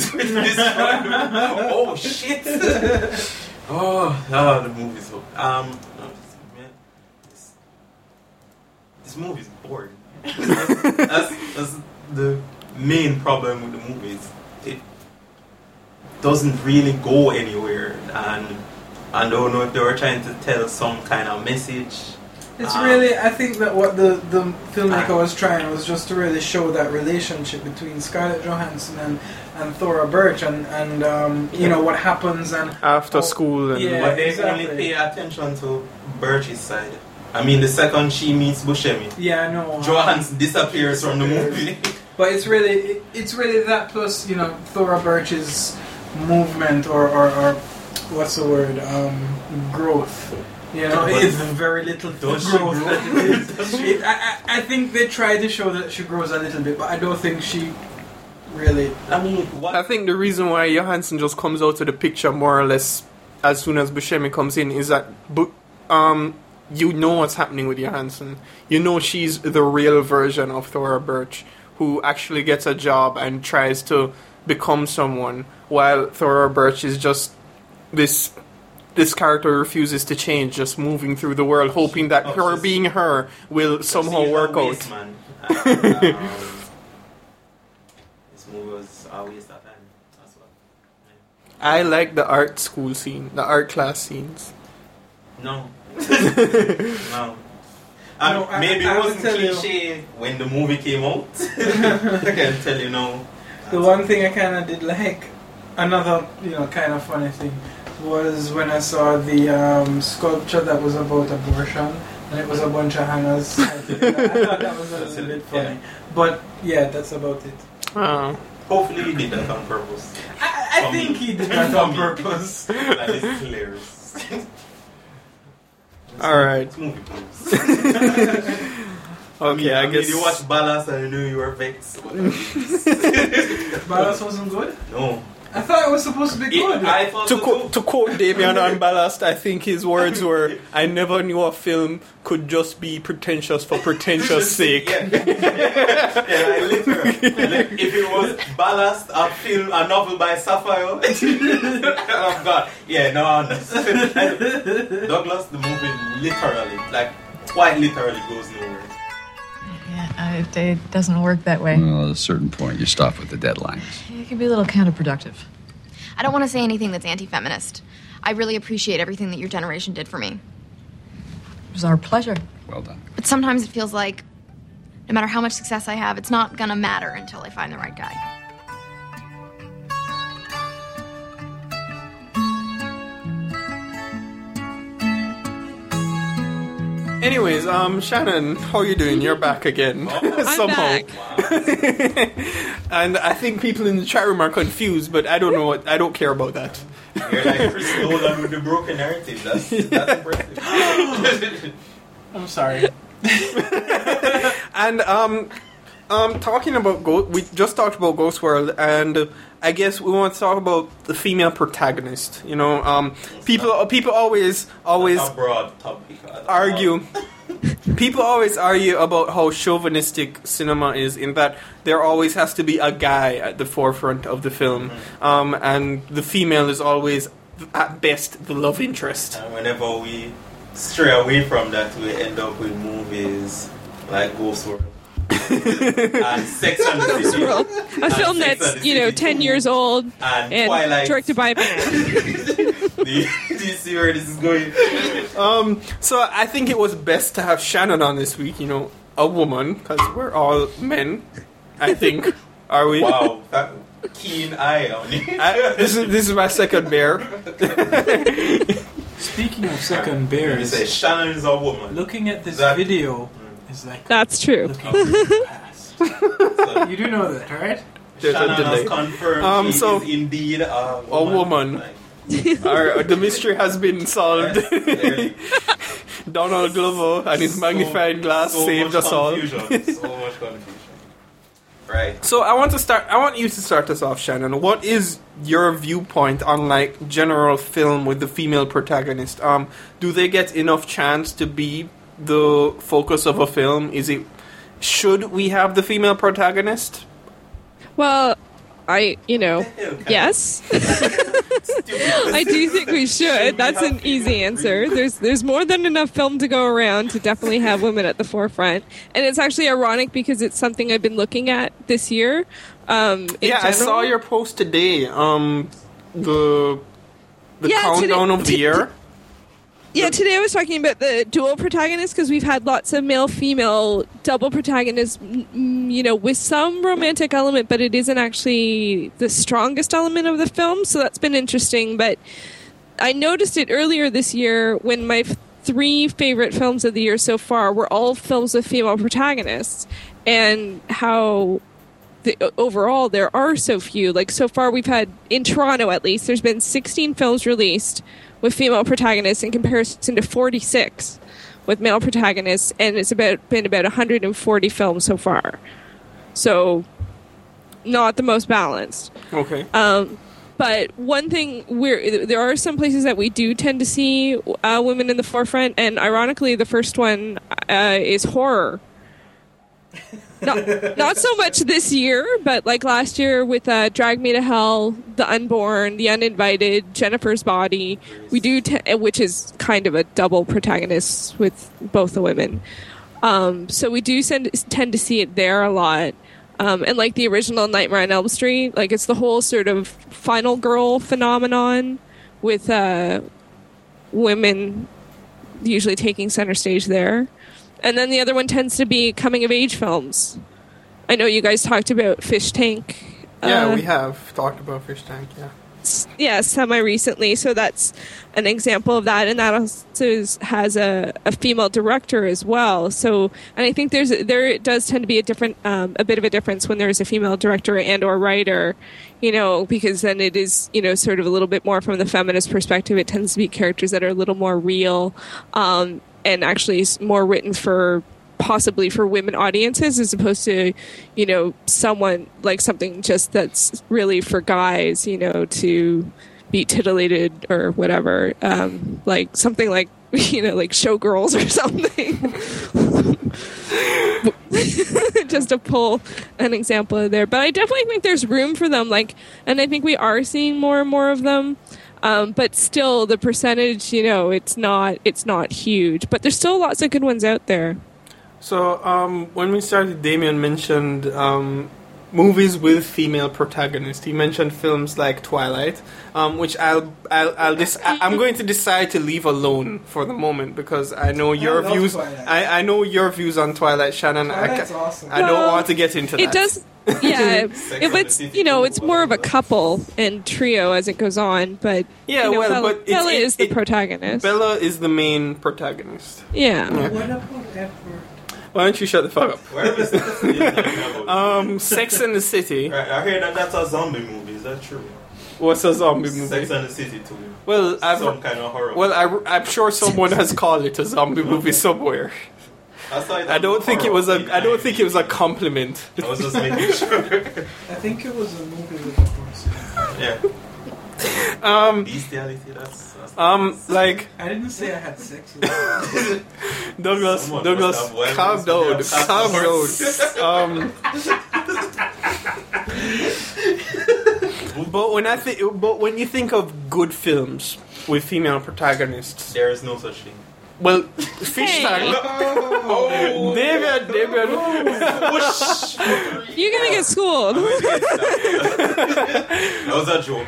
Oh shit! Oh, the movie's so. This movie is boring. That's the main problem with the movie. It doesn't really go anywhere, and I don't know if they were trying to tell some kind of message. It's really, I think that what the filmmaker was trying was just to really show that relationship between Scarlett Johansson and Thora Birch, and you know what happens and after school, and but they only pay attention to Birch's side. I mean, the second she meets Buscemi, Johansson disappears from the movie. But it's really that plus, you know, Thora Birch's movement or what's the word, growth. You know, it's very little growth. I think they try to show that she grows a little bit, but I don't think she really. I think the reason why Johansson just comes out of the picture more or less as soon as Buscemi comes in is that, you know what's happening with Johansson. You know she's the real version of Thora Birch, who actually gets a job and tries to become someone, while Thora Birch is just this character refuses to change, just moving through the world, hoping that her being her will somehow work out. This movie was a waste of time. That's what. I like the art school scene, the art class scenes. No. No. Maybe it wasn't cliche when the movie came out. I can tell you now. The one thing I kind of did like, another, you know, kind of funny thing, was when I saw the sculpture that was about abortion, and it was a bunch of hangers. I thought that was a little bit funny. Yeah. But yeah, that's about it. Hopefully he did that on purpose. I think he did that on purpose. That is hilarious. Alright. Okay, I guess you watched Ballast and you knew you were vexed. Ballast wasn't good? No. I thought it was supposed to be good. I thought to quote Damien on Ballast, I think his words were, "I never knew a film could just be pretentious for pretentious sake." Yeah, literally. If it was Ballast, a novel by Sapphire, oh God, no, I understand. Douglas, the movie literally, like quite literally, goes nowhere. Yeah, it doesn't work that way. Well, at a certain point, you stop with the deadlines. It can be a little counterproductive. I don't want to say anything that's anti-feminist. I really appreciate everything that your generation did for me. It was our pleasure. Well done. But sometimes it feels like no matter how much success I have, it's not gonna matter until I find the right guy. Anyways, Shannon, how are you doing? You're back again. Somehow. Back. And I think people in the chat room are confused, but I don't know I don't care about that. You're like Chris Nolan with the broken narrative. That's impressive. I'm sorry. And talking about we just talked about Ghost World, and I guess we want to talk about the female protagonist. You know, people always a broad topic. argue people always argue about how chauvinistic cinema is, in that there always has to be a guy at the forefront of the film, and the female is always, at best, the love interest. And whenever we stray away from that, we end up with movies like Ghost World. And Sex and the City. A film that's, 10 years old and Twilight. directed by a man. Do you see where this is going? So I think it was best to have Shannon on this week, a woman, because we're all men, I think. Are we? Wow, that keen eye on you. This is my second bear. Speaking of second bears, You say Shannon is a woman. looking at this video is like That's true. looking at the past. You do know that, right? There's a Shannon delay. has confirmed she So- is indeed a A woman. The mystery has been solved. Donald Glover and his magnifying glass saved us all. So much confusion. Right. So I want you to start us off, Shannon. What is your viewpoint on general film with the female protagonist? Do they get enough chance to be the focus of a film? Should we have the female protagonist? Well, yes. I do think we should. That's an easy answer. There's more than enough film to go around to definitely have women at the forefront. And it's actually ironic because it's something I've been looking at this year. I saw your post today. The countdown of the year. Yeah, today I was talking about the dual protagonists because we've had lots of male-female double protagonists, with some romantic element, but it isn't actually the strongest element of the film, so that's been interesting. But I noticed it earlier this year when my three favorite films of the year so far were all films with female protagonists, and how overall there are so few. So far we've had, in Toronto at least, there's been 16 films released with female protagonists in comparison to 46 with male protagonists, and it's been about 140 films so far. So, not the most balanced. Okay. But one thing, there are some places that we do tend to see women in the forefront, and ironically, the first one is horror. Not so much this year, but last year with Drag Me to Hell, The Unborn, The Uninvited, Jennifer's Body, we do, which is kind of a double protagonist with both the women. So we do tend to see it there a lot. And the original Nightmare on Elm Street, it's the whole sort of final girl phenomenon with women usually taking center stage there. And then the other one tends to be coming-of-age films. I know you guys talked about Fish Tank. Yeah, we have talked about Fish Tank, yeah. Yeah, semi-recently. So that's an example of that. And that also has a female director as well. So, and I think there does tend to be a bit of a difference when there's a female director and or writer, because then it is, sort of a little bit more from the feminist perspective. It tends to be characters that are a little more real, and actually more written possibly for women audiences, as opposed to, something just that's really for guys, to be titillated or whatever. Something like Showgirls or something. Just to pull an example there. But I definitely think there's room for them, and I think we are seeing more and more of them. But still, the percentage, it's not huge. But there's still lots of good ones out there. So, when we started, Damien mentioned movies with female protagonists. He mentioned films like Twilight, which I'm going to decide to leave alone for the moment because I know your views. I know your views on Twilight, Shannon. Twilight's awesome. I don't want to get into that. It does. Yeah, it's more of a couple and trio as it goes on, but yeah, Bella is the protagonist. Bella is the main protagonist. Yeah. What about Edward? Why don't you shut the fuck up? Where is this? Sex and the City. Right, I hear that's a zombie movie. Is that true? What's a zombie movie? Sex and the City too. Well, some kind of horror. Well, I'm sure someone has called it a zombie movie somewhere. I don't think it was a compliment. I was just making sure. I think it was a movie with a horse. Yeah. Bestiality, that's like I didn't say I had sex with you. Douglas, calm down. But when you think of good films with female protagonists, there is no such thing. Well, Fish Tank. Oh, David. You're gonna get schooled. That was a joke.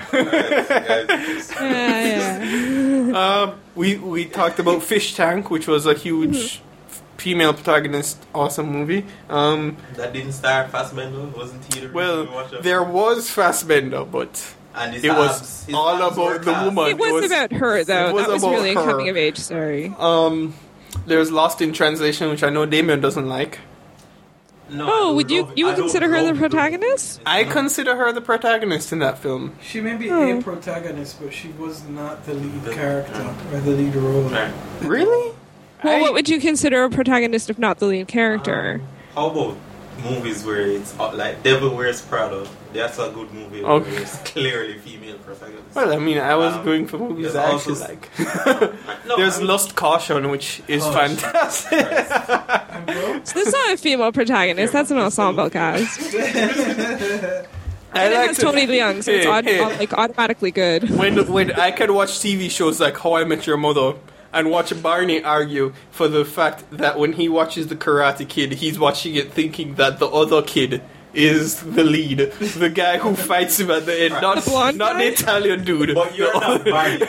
Yeah. We talked about Fish Tank, which was a huge female protagonist, awesome movie. That didn't star Fassbender, wasn't he? Well, there was Fassbender, but and it was all about the woman. It was about her, though. It was that was about really a her. coming of age story. There's Lost in Translation, which I know Damien doesn't like. No, would you consider her the protagonist? I consider her the protagonist in that film. She may be a protagonist, but she was not the lead character or the lead role. Really? Well, what would you consider a protagonist if not the lead character? How about movies where it's like Devil Wears Prada? That's a good movie where it's clearly female protagonist. Well, I mean, I was going for movies I actually like. There's Lost Caution, which is fantastic. So that's not a female protagonist. That's an ensemble cast. And it has Tony Leung, so it's automatically good. When I can watch TV shows like How I Met Your Mother and watch Barney argue for the fact that when he watches The Karate Kid, he's watching it thinking that the other kid is the lead, the guy who fights him at the end, not the Italian dude. But you're not Barney.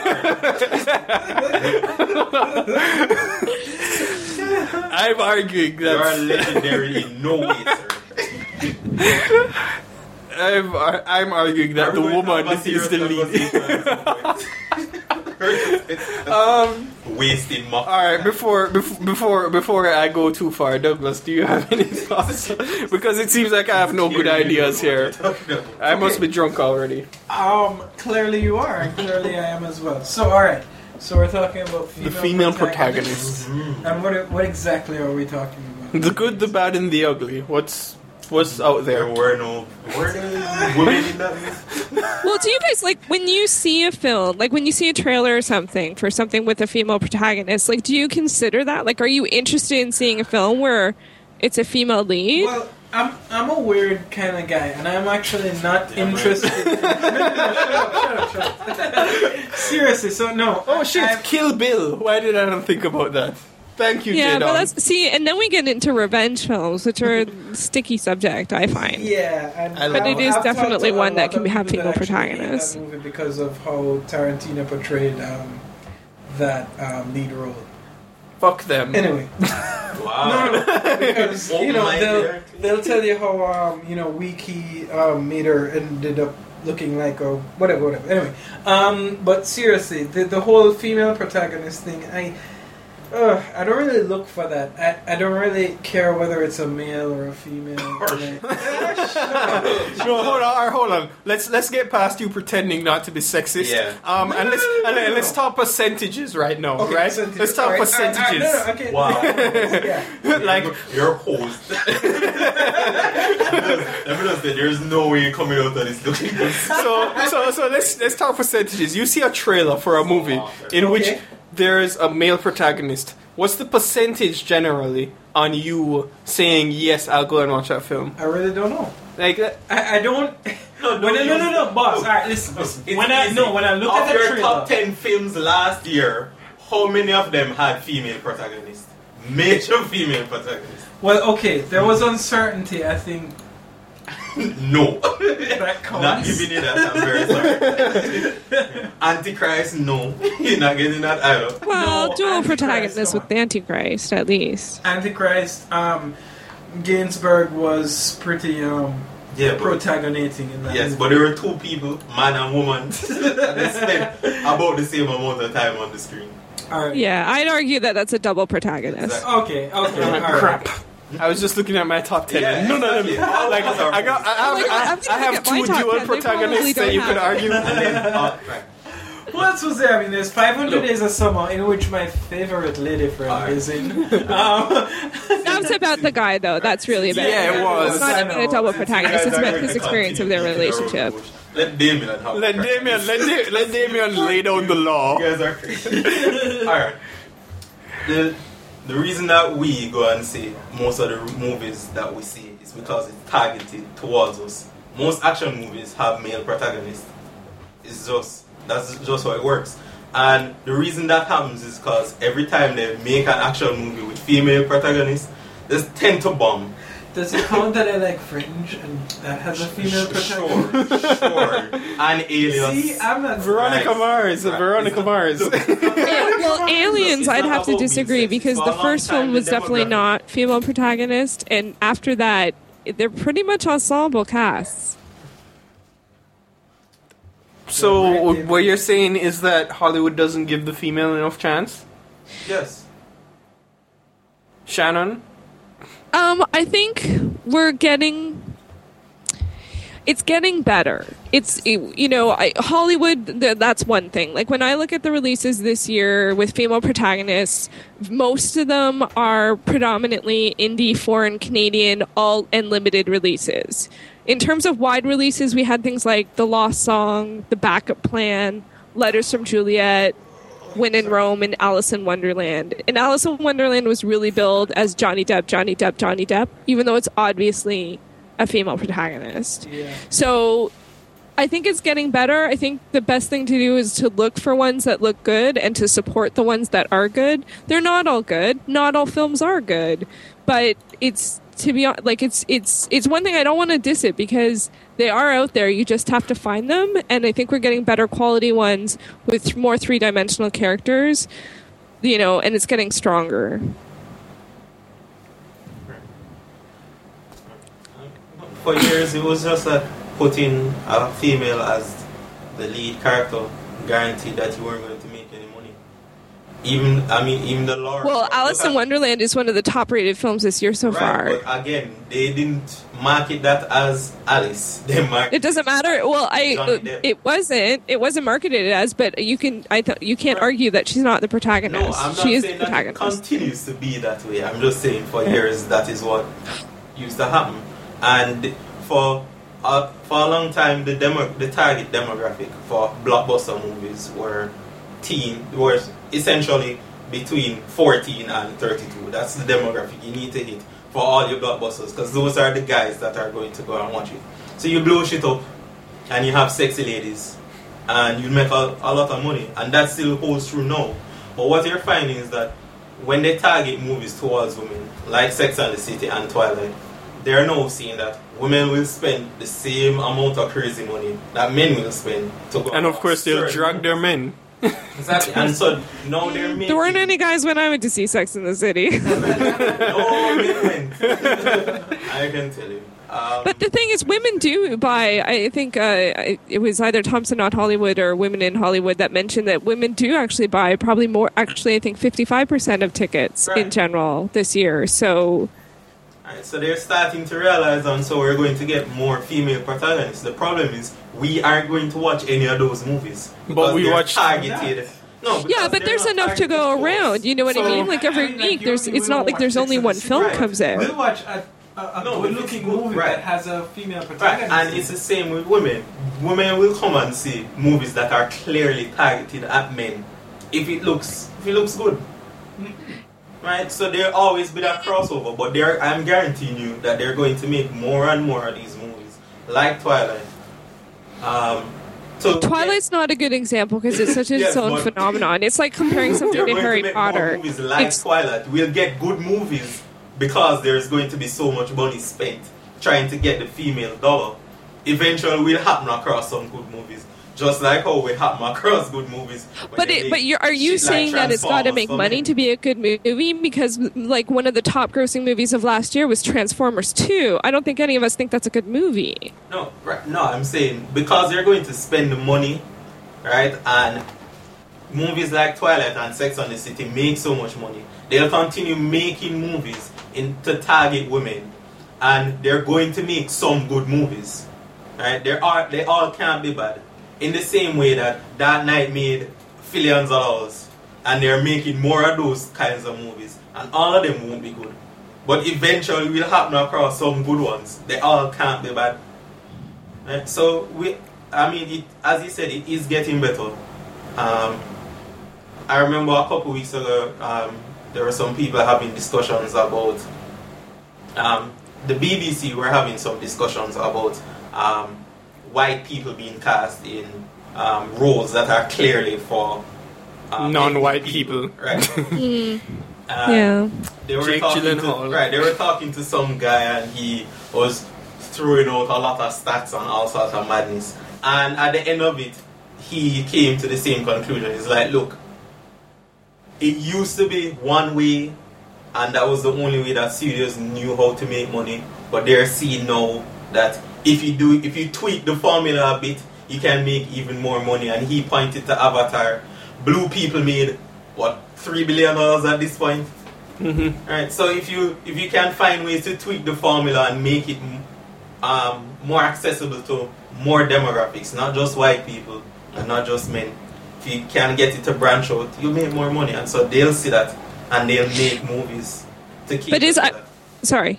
I'm arguing that you're legendary in no way, sir. I'm arguing that the woman is the lead. Wasting money. Alright, before I go too far, Douglas, do you have any thoughts? Because it seems like I have no good ideas here. I must be drunk already. Clearly you are, and clearly I am as well. So, alright. So we're talking about the female protagonist. And what exactly are we talking about? The good, the bad, and the ugly. What's out there? There were no women in that movie. Well, do you guys, like, when you see a film, like when you see a trailer or something for something with a female protagonist, like, do you consider that? Like, are you interested in seeing a film where it's a female lead? Well, I'm a weird kind of guy, and I'm actually not interested. Shut up. Seriously, so no. Oh shit, Kill Bill. Why did I not think about that? Thank you, yeah, J-Dog. but and then we get into revenge films, which are a sticky subject, I find. Yeah, but it is definitely one that can have female protagonists. That movie because of how Tarantino portrayed that lead role. Fuck them. Anyway. Wow. No, because they'll tell you how weak he made her ended up looking like, or whatever. Anyway, but seriously, the whole female protagonist thing, I don't really look for that. I don't really care whether it's a male or a female. No, hold on. Let's get past you pretending not to be sexist. Yeah. And let's talk percentages right now, okay, right? Let's talk percentages. Okay. Wow. Yeah. Like your host. There's no way you're coming out of this looking good. So let's talk percentages. You see a trailer for a movie in which there's a male protagonist. What's the percentage generally on you saying yes, I'll go and watch that film? I really don't know. Like I don't. No, boss. All right, listen. When I look at the your trailer, top 10 films last year, how many of them had female protagonists? Major female protagonists. Well, okay, there was uncertainty. I think. No. That counts. Not giving you that, I'm very sorry. Antichrist, no. You're not getting that either. Well, No, dual Antichrist, protagonist with the Antichrist, at least. Antichrist, Gainsbourg was pretty protagoniting in that Yes, movie. but there were two people, man and woman, and they spent about the same amount of time on the screen. All right. Yeah, I'd argue that that's a double protagonist. Okay. All right. crap. I was just looking at my top 10. Yeah, None of them. exactly. Like I have two dual protagonists that you could argue. What else was there? I mean, there's 500 Days of Summer, in which my favorite lady friend is in. That's about the guy, though. That's really about Yeah, it was. It's not even a double protagonist. It's about his experience of their relationship. Let Damien have Let Damien lay down the law. You guys are crazy. Alright. The reason that we go and see most of the movies that we see is because it's targeted towards us. Most action movies have male protagonists. That's just how it works. And the reason that happens is because every time they make an action movie with female protagonists, they tend to bomb. Does it count that I like Fringe and that has a female protagonist? Sure. And Aliens. See, I'm not Veronica Mars. Veronica Mars. Well, Aliens, I'd have to disagree because the first one was definitely not female protagonist, and after that, they're pretty much ensemble casts. So what you're saying is that Hollywood doesn't give the female enough chance? Yes. Shannon? I think it's getting better. Hollywood, that's one thing. Like when I look at the releases this year with female protagonists, most of them are predominantly indie, foreign, Canadian, all and limited releases. In terms of wide releases, we had things like The Lost Song, The Backup Plan, Letters from Juliet, When in Rome, and Alice in Wonderland. And Alice in Wonderland was really billed as Johnny Depp, even though it's obviously a female protagonist. Yeah. So I think it's getting better. I think the best thing to do is to look for ones that look good and to support the ones that are good. They're not all good. Not all films are good. But it's, to be honest, like it's one thing. I don't want to diss it because they are out there. You just have to find them. And I think we're getting better quality ones with more three-dimensional characters, and it's getting stronger. For years, it was just like putting a female as the lead character guaranteed that you weren't going to make any money. Even the Laura. Well, Alice in Wonderland is one of the top-rated films this year so far. But again, they didn't market that as Alice. They marketed. It doesn't matter. Well, it wasn't marketed as, but you can't argue that she's not the protagonist. No, I'm not she is saying the that it protagonist. continues to be that way. I'm just saying for years that is what used to happen. And for a long time, the target demographic for blockbuster movies were essentially between 14 and 32. That's the demographic you need to hit for all your blockbusters, because those are the guys that are going to go and watch it. So you blow shit up, and you have sexy ladies, and you make a lot of money, and that still holds true now. But what you're finding is that when they target movies towards women, like Sex and the City and Twilight, they're now seeing that women will spend the same amount of crazy money that men will spend to go. And of course, they'll drug their men. Exactly. And so now they're making. There weren't any guys when I went to see Sex in the City. No men went. I can tell you. But the thing is, women do buy. I think it was either Thompson Not Hollywood or Women in Hollywood that mentioned that women do actually buy probably more. Actually, I think 55% of tickets in general this year. So. Right, so they're starting to realize, and so we're going to get more female protagonists. The problem is we aren't going to watch any of those movies. But we watch targeted. No, yeah, but there's enough to go around. You know what I mean? Like every week, it's not like there's only one film comes out. We'll watch a good-looking movie that has a female protagonist. Right. And it's the same with women. Women will come and see movies that are clearly targeted at men if it looks good. Right, so there'll always be that crossover, but I'm guaranteeing you that they're going to make more and more of these movies, like Twilight. Twilight's not a good example because it's such its own phenomenon. It's like comparing something to Harry Potter. Movies like Twilight. We'll get good movies because there's going to be so much money spent trying to get the female dollar. Eventually, we'll happen across some good movies. Just like how we happen across good movies. But are you saying that it's got to make money to be a good movie? Because like one of the top grossing movies of last year was Transformers 2. I don't think any of us think that's a good movie. No, I'm saying because they're going to spend the money, right? And movies like Twilight and Sex and the City make so much money. They'll continue making movies to target women, and they're going to make some good movies, right? They all can't be bad. In the same way that Dark Knight made billions of dollars, and they're making more of those kinds of movies, and all of them won't be good. But eventually we'll happen across some good ones. They all can't be bad. Right? So I mean, as you said, it is getting better. I remember a couple weeks ago, there were some people having discussions about the BBC were having some discussions about white people being cast in roles that are clearly for non-white people. Right. Yeah. They were talking to some guy, and he was throwing out a lot of stats and all sorts of madness. And at the end of it, he came to the same conclusion. He's like, look, it used to be one way, and that was the only way that studios knew how to make money. But they're seeing now that if you tweak the formula a bit, you can make even more money. And he pointed to Avatar. Blue people made what, $3 billion at this point. Mm-hmm. Right. So if you can find ways to tweak the formula and make it more accessible to more demographics, not just white people and not just men. If you can get it to branch out, you make more money, and so they'll see that and they'll make movies to keep. But sorry,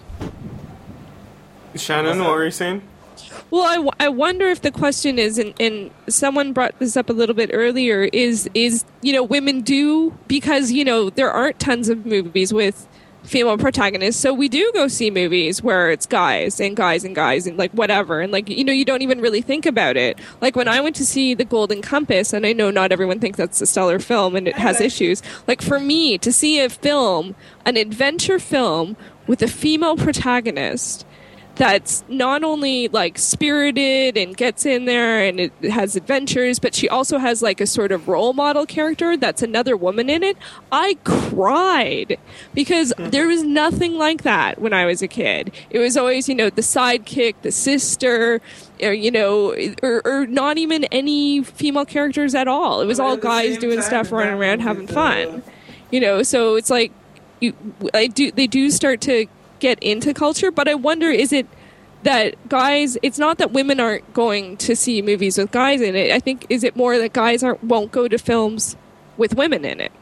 Shannon, what were you saying? Well, I wonder if the question is, and someone brought this up a little bit earlier, is women do, because there aren't tons of movies with female protagonists, so we do go see movies where it's guys and guys and guys and like whatever, and like you don't even really think about it. Like when I went to see The Golden Compass, and I know not everyone thinks that's a stellar film and it has issues. Like for me to see an adventure film with a female protagonist that's not only like spirited and gets in there and it has adventures, but she also has like a sort of role model character that's another woman in it. I cried because there was nothing like that when I was a kid. It was always, the sidekick, the sister, or not even any female characters at all. It was all guys doing stuff, running around, having fun. So it's like they do start to get into culture, but I wonder, is it that guys, it's not that women aren't going to see movies with guys in it. I think, is it more that guys won't go to films with women in it?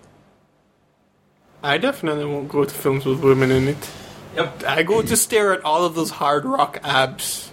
I definitely won't go to films with women in it. Yep. I go to stare at all of those hard rock abs.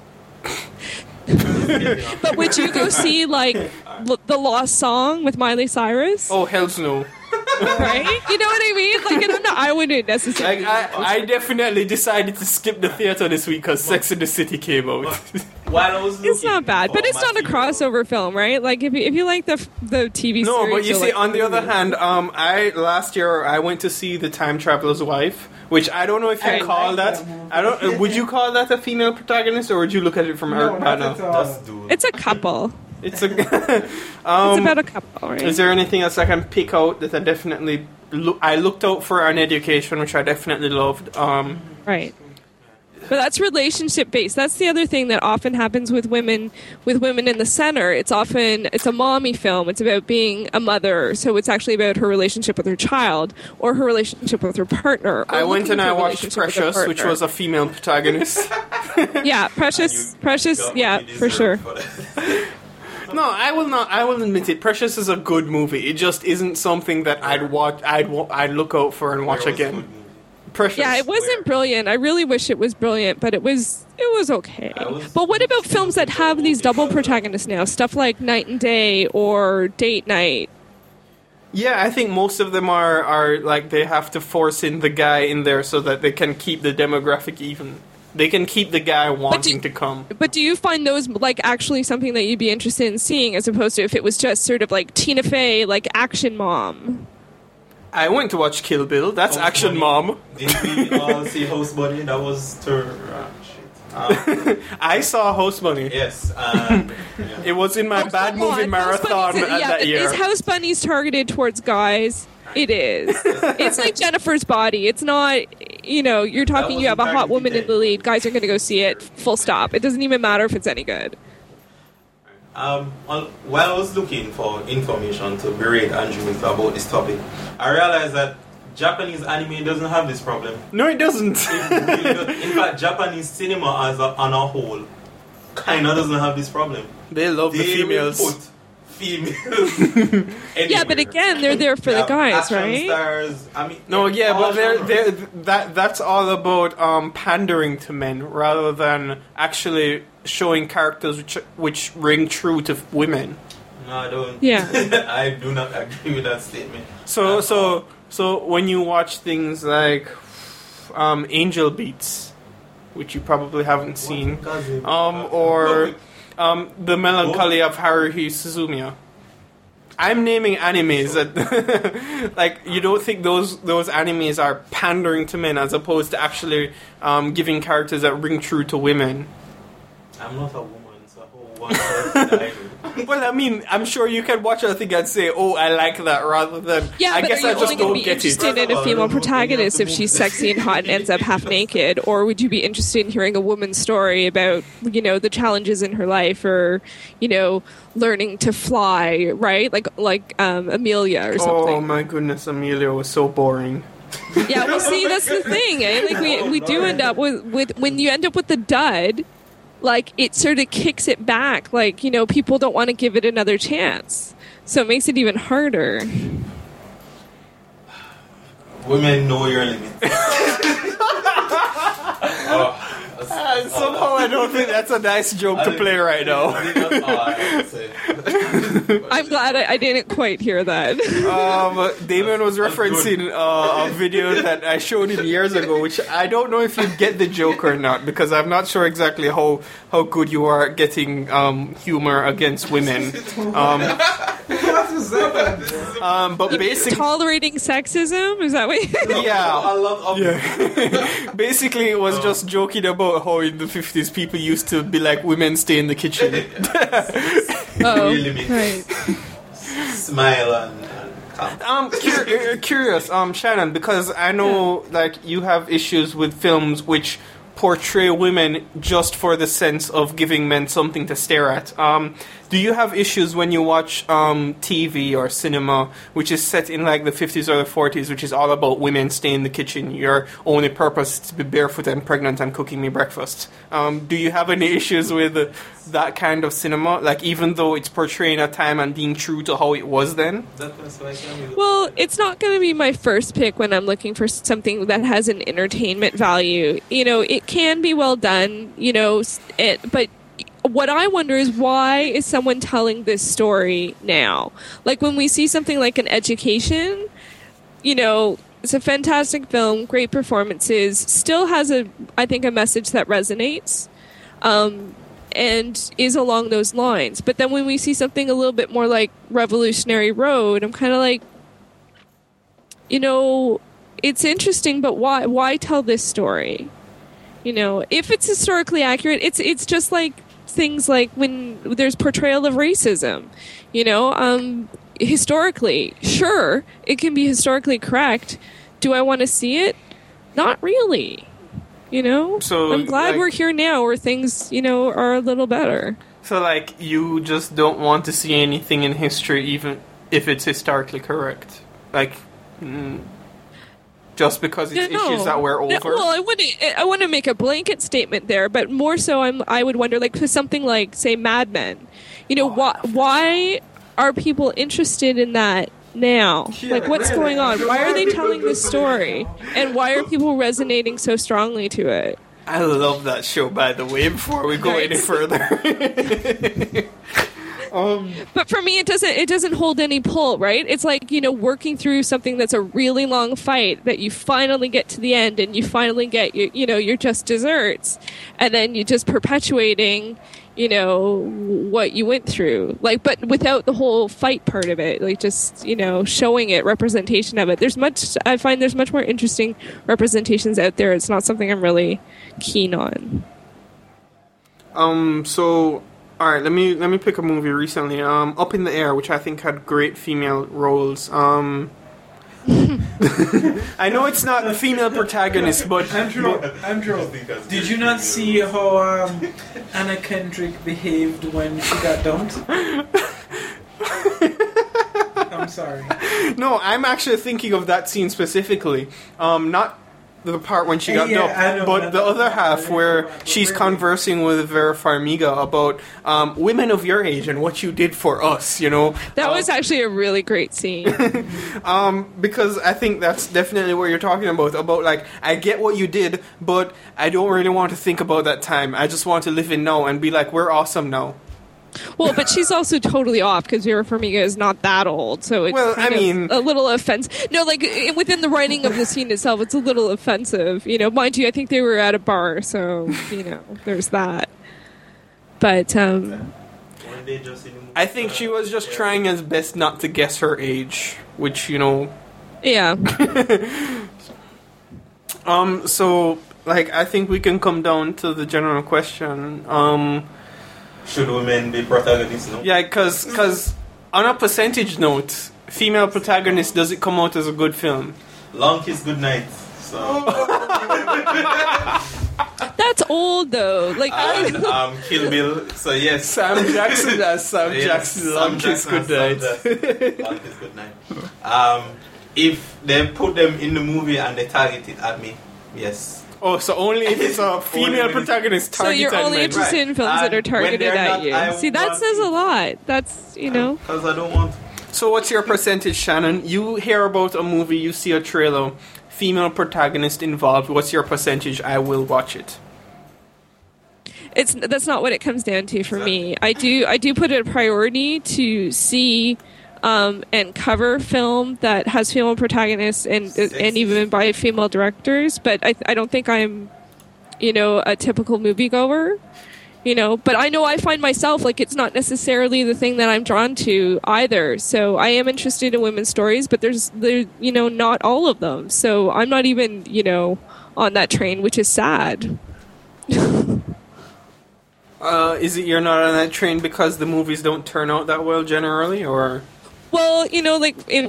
But would you go see like The Lost Song with Miley Cyrus? Oh, hells no. Right? You know what I mean? Like, I don't know. I wouldn't necessarily. I definitely decided to skip the theater this week because Sex and the City came out. It's not bad, but it's not a crossover film, right? Like, if you like the TV series. No, but you see, like, on the other hand, last year I went to see The Time Traveler's Wife, which I don't know if you call that. I don't. Would you call that a female protagonist, or would you look at it from Eric Bana? It's a couple. It's a. It's about a couple, right? Is there anything else I can pick out that I definitely I looked out for an education, which I definitely loved. Right. But that's relationship based. That's the other thing that often happens with women in the center. It's a mommy film. It's about being a mother. So it's actually about her relationship with her child or her relationship with her partner. I went and I watched Precious, which was a female protagonist. Yeah, Precious, yeah, for sure. No, I will admit it. Precious is a good movie. It just isn't something that I'd watch. I'd look out for and watch again. Precious. Yeah, it wasn't brilliant. I really wish it was brilliant, but it was okay. But what about films that have these double protagonists now? Stuff like Night and Day or Date Night. Yeah, I think most of them are like they have to force in the guy in there so that they can keep the demographic even. They can keep the guy wanting to come. But do you find those like actually something that you'd be interested in seeing, as opposed to if it was just sort of like Tina Fey, like action mom? I went to watch Kill Bill. That's House action Bunny. mom. Didn't we all see House Bunny? That was I saw House Bunny. Yes. It was in my bad movie marathon that year. Is House Bunny's targeted towards guys? It is. It's like Jennifer's Body. It's not, you're talking, you have a hot woman in the lead. Guys are going to go see it, full stop. It doesn't even matter if it's any good. While I was looking for information to berate Andrew with about this topic, I realized that Japanese anime doesn't have this problem. No, it doesn't. It really doesn't. In fact, Japanese cinema on a whole kind of doesn't have this problem. They love the females. Put females. Yeah, but again, they're there for the guys, right? Stars. I mean, that's all about pandering to men rather than actually showing characters which ring true to women. No, I don't. Yeah. I do not agree with that statement. So when you watch things like Angel Beats, which you probably haven't seen, or The Melancholy of Haruhi Suzumiya. I'm naming animes that, like, you don't think those animes are pandering to men as opposed to actually giving characters that ring true to women. I'm not a woman, so one person I do. Well, I mean, I'm sure you can watch a thing and say, "Oh, I like that," rather than Yeah, I but guess are I you just only going don't to be get interested it. in a female protagonist if she's sexy and hot and ends up half naked, or would you be interested in hearing a woman's story about, you know, the challenges in her life, or, you know, learning to fly, right? Like Amelia or something. Oh my goodness, Amelia was so boring. Yeah, well, see, that's the thing. Eh? Like we do end up with when you end up with the dud. Like, it sort of kicks it back. Like, you know, people don't want to give it another chance. So it makes it even harder. Women know your limits. Somehow I don't think that's a nice joke to play right now. I'm glad I didn't quite hear that. Damon was referencing a video that I showed him years ago, which I don't know if you get the joke or not, because I'm not sure exactly how good you are at getting humor against women. But basically, tolerating sexism, is that what? Yeah. Basically, it was just joking about how in the 50s people used to be like, women stay in the kitchen. Right. Smile and curious, Shannon, because I know like you have issues with films which portray women just for the sense of giving men something to stare at. Do you have issues when you watch TV or cinema which is set in like the 50s or the 40s, which is all about women staying in the kitchen, your only purpose is to be barefoot and pregnant and cooking me breakfast? Do you have any issues with that kind of cinema, like even though it's portraying a time and being true to how it was then? Well, it's not going to be my first pick when I'm looking for something that has an entertainment value. You know, it can be well done, you know, but what I wonder is, why is someone telling this story now? Like, when we see something like An Education, you know, it's a fantastic film, great performances, still has I think a message that resonates, and is along those lines. But then when we see something a little bit more like Revolutionary Road, I'm kind of like, you know, it's interesting, but why tell this story? You know, if it's historically accurate, it's just like things like when there's portrayal of racism, you know, historically, sure, it can be historically correct. Do I want to see it? Not really. You know? So I'm glad we're here now where things, you know, are a little better. So, like, you just don't want to see anything in history even if it's historically correct? Like, just because it's issues that we're over? Well, I wouldn't make a blanket statement there, but more so I would wonder, like, for something like, say, Mad Men. You know, why are people interested in that now? Like, what's going on? Why are they telling this story? And why are people resonating so strongly to it? I love that show, by the way, before we go any further. But for me, it doesn't hold any pull, right? It's like, you know, working through something that's a really long fight that you finally get to the end and you finally get your just desserts, and then you're just perpetuating, you know, what you went through, like, but without the whole fight part of it, like, just, you know, showing it, representation of it. I find there's much more interesting representations out there. It's not something I'm really keen on. So, all right, let me pick a movie recently. Up in the Air, which I think had great female roles. I know it's not the female protagonist, but Andrew, did you not see how Anna Kendrick behaved when she got dumped? I'm sorry. No, I'm actually thinking of that scene specifically. Not the part when she got Yeah, dumped, I know, but the other half where she's conversing with Vera Farmiga about women of your age and what you did for us, you know. That was actually a really great scene. Because I think that's definitely what you're talking about like, I get what you did, but I don't really want to think about that time. I just want to live in now and be like, we're awesome now. Well, but she's also totally off because Vera Farmiga is not that old, so it's a little offensive. No, like within the writing of the scene itself, it's a little offensive. You know, mind you, I think they were at a bar, so you know, there's that. But I think she was just trying as best not to guess her age, which, you know. Yeah. So, like, I think we can come down to the general question. Should women be protagonists? No? Yeah, because on a percentage note, female protagonist, does it come out as a good film? Long Kiss Goodnight. So. That's old though. Like Kill Bill. So yes, Sam Jackson as Sam Jackson. Long Kiss Goodnight. Long Kiss Goodnight. If they put them in the movie and they target it at me, yes. Oh, so only if it's a female protagonist targeted at So you're only interested in films that are targeted at you. See, that says a lot. That's, you know. Because I don't want. So what's your percentage, Shannon? You hear about a movie, you see a trailer, female protagonist involved. What's your percentage? I will watch it. That's not what it comes down to for me. I do put it a priority to see and cover film that has female protagonists and even by female directors, but I don't think I'm, you know, a typical moviegoer, you know. But I know I find myself like it's not necessarily the thing that I'm drawn to either. So I am interested in women's stories, but there's you know, not all of them. So I'm not even, you know, on that train, which is sad. Is it you're not on that train because the movies don't turn out that well generally, or? Well, you know, like the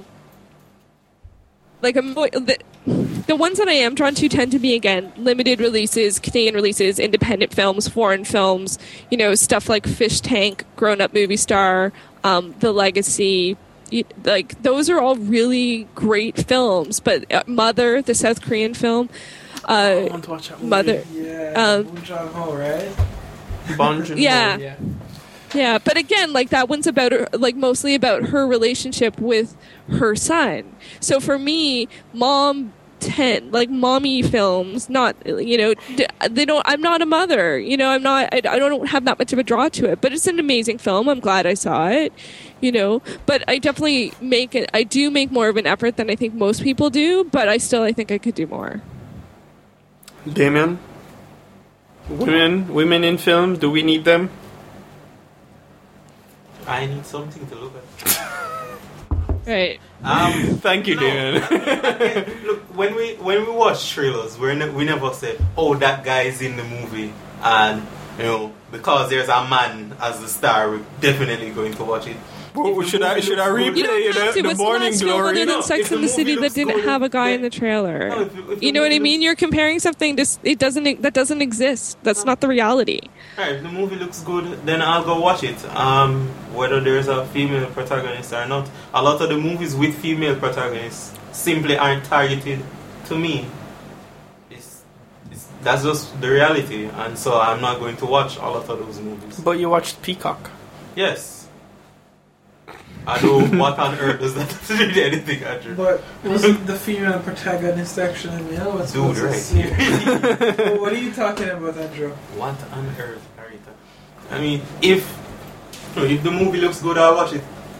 ones that I am drawn to tend to be, again, limited releases, Canadian releases, independent films, foreign films, you know, stuff like Fish Tank, Grown Up Movie Star, The Legacy. Like, those are all really great films. But Mother, the South Korean film, I want to watch that movie. Mother. Yeah, Bong Joon-ho, right? Bong Joon-ho, yeah. Yeah, but again, like that one's about her, like mostly about her relationship with her son. So for me, mommy films, not, you know, they don't. I'm not a mother, you know. I don't have that much of a draw to it. But it's an amazing film. I'm glad I saw it, you know. But I definitely I do make more of an effort than I think most people do. But I think I could do more. Damien, women in film, do we need them? I need something to look at. Right. Thank you, Damien. Look, when we watch trailers, we never say, "Oh, that guy is in the movie," and you know, because there's a man as the star, we're definitely going to watch it. Should I replay the Morning Glory? Other than Sex and the City that didn't have a guy in the trailer. No, if you know what I mean? You're comparing something that doesn't exist. That's not the reality. Right, if the movie looks good, then I'll go watch it. Whether there's a female protagonist or not. A lot of the movies with female protagonists simply aren't targeted to me. That's just the reality, and so I'm not going to watch a lot of those movies. But you watched Peacock. Yes. I know what on earth does that have to do with anything, Andrew? But wasn't the female protagonist actually male? Dude, right. Well, what are you talking about, Andrew? What on earth, Arita? I mean, if the movie looks good, I'll watch it.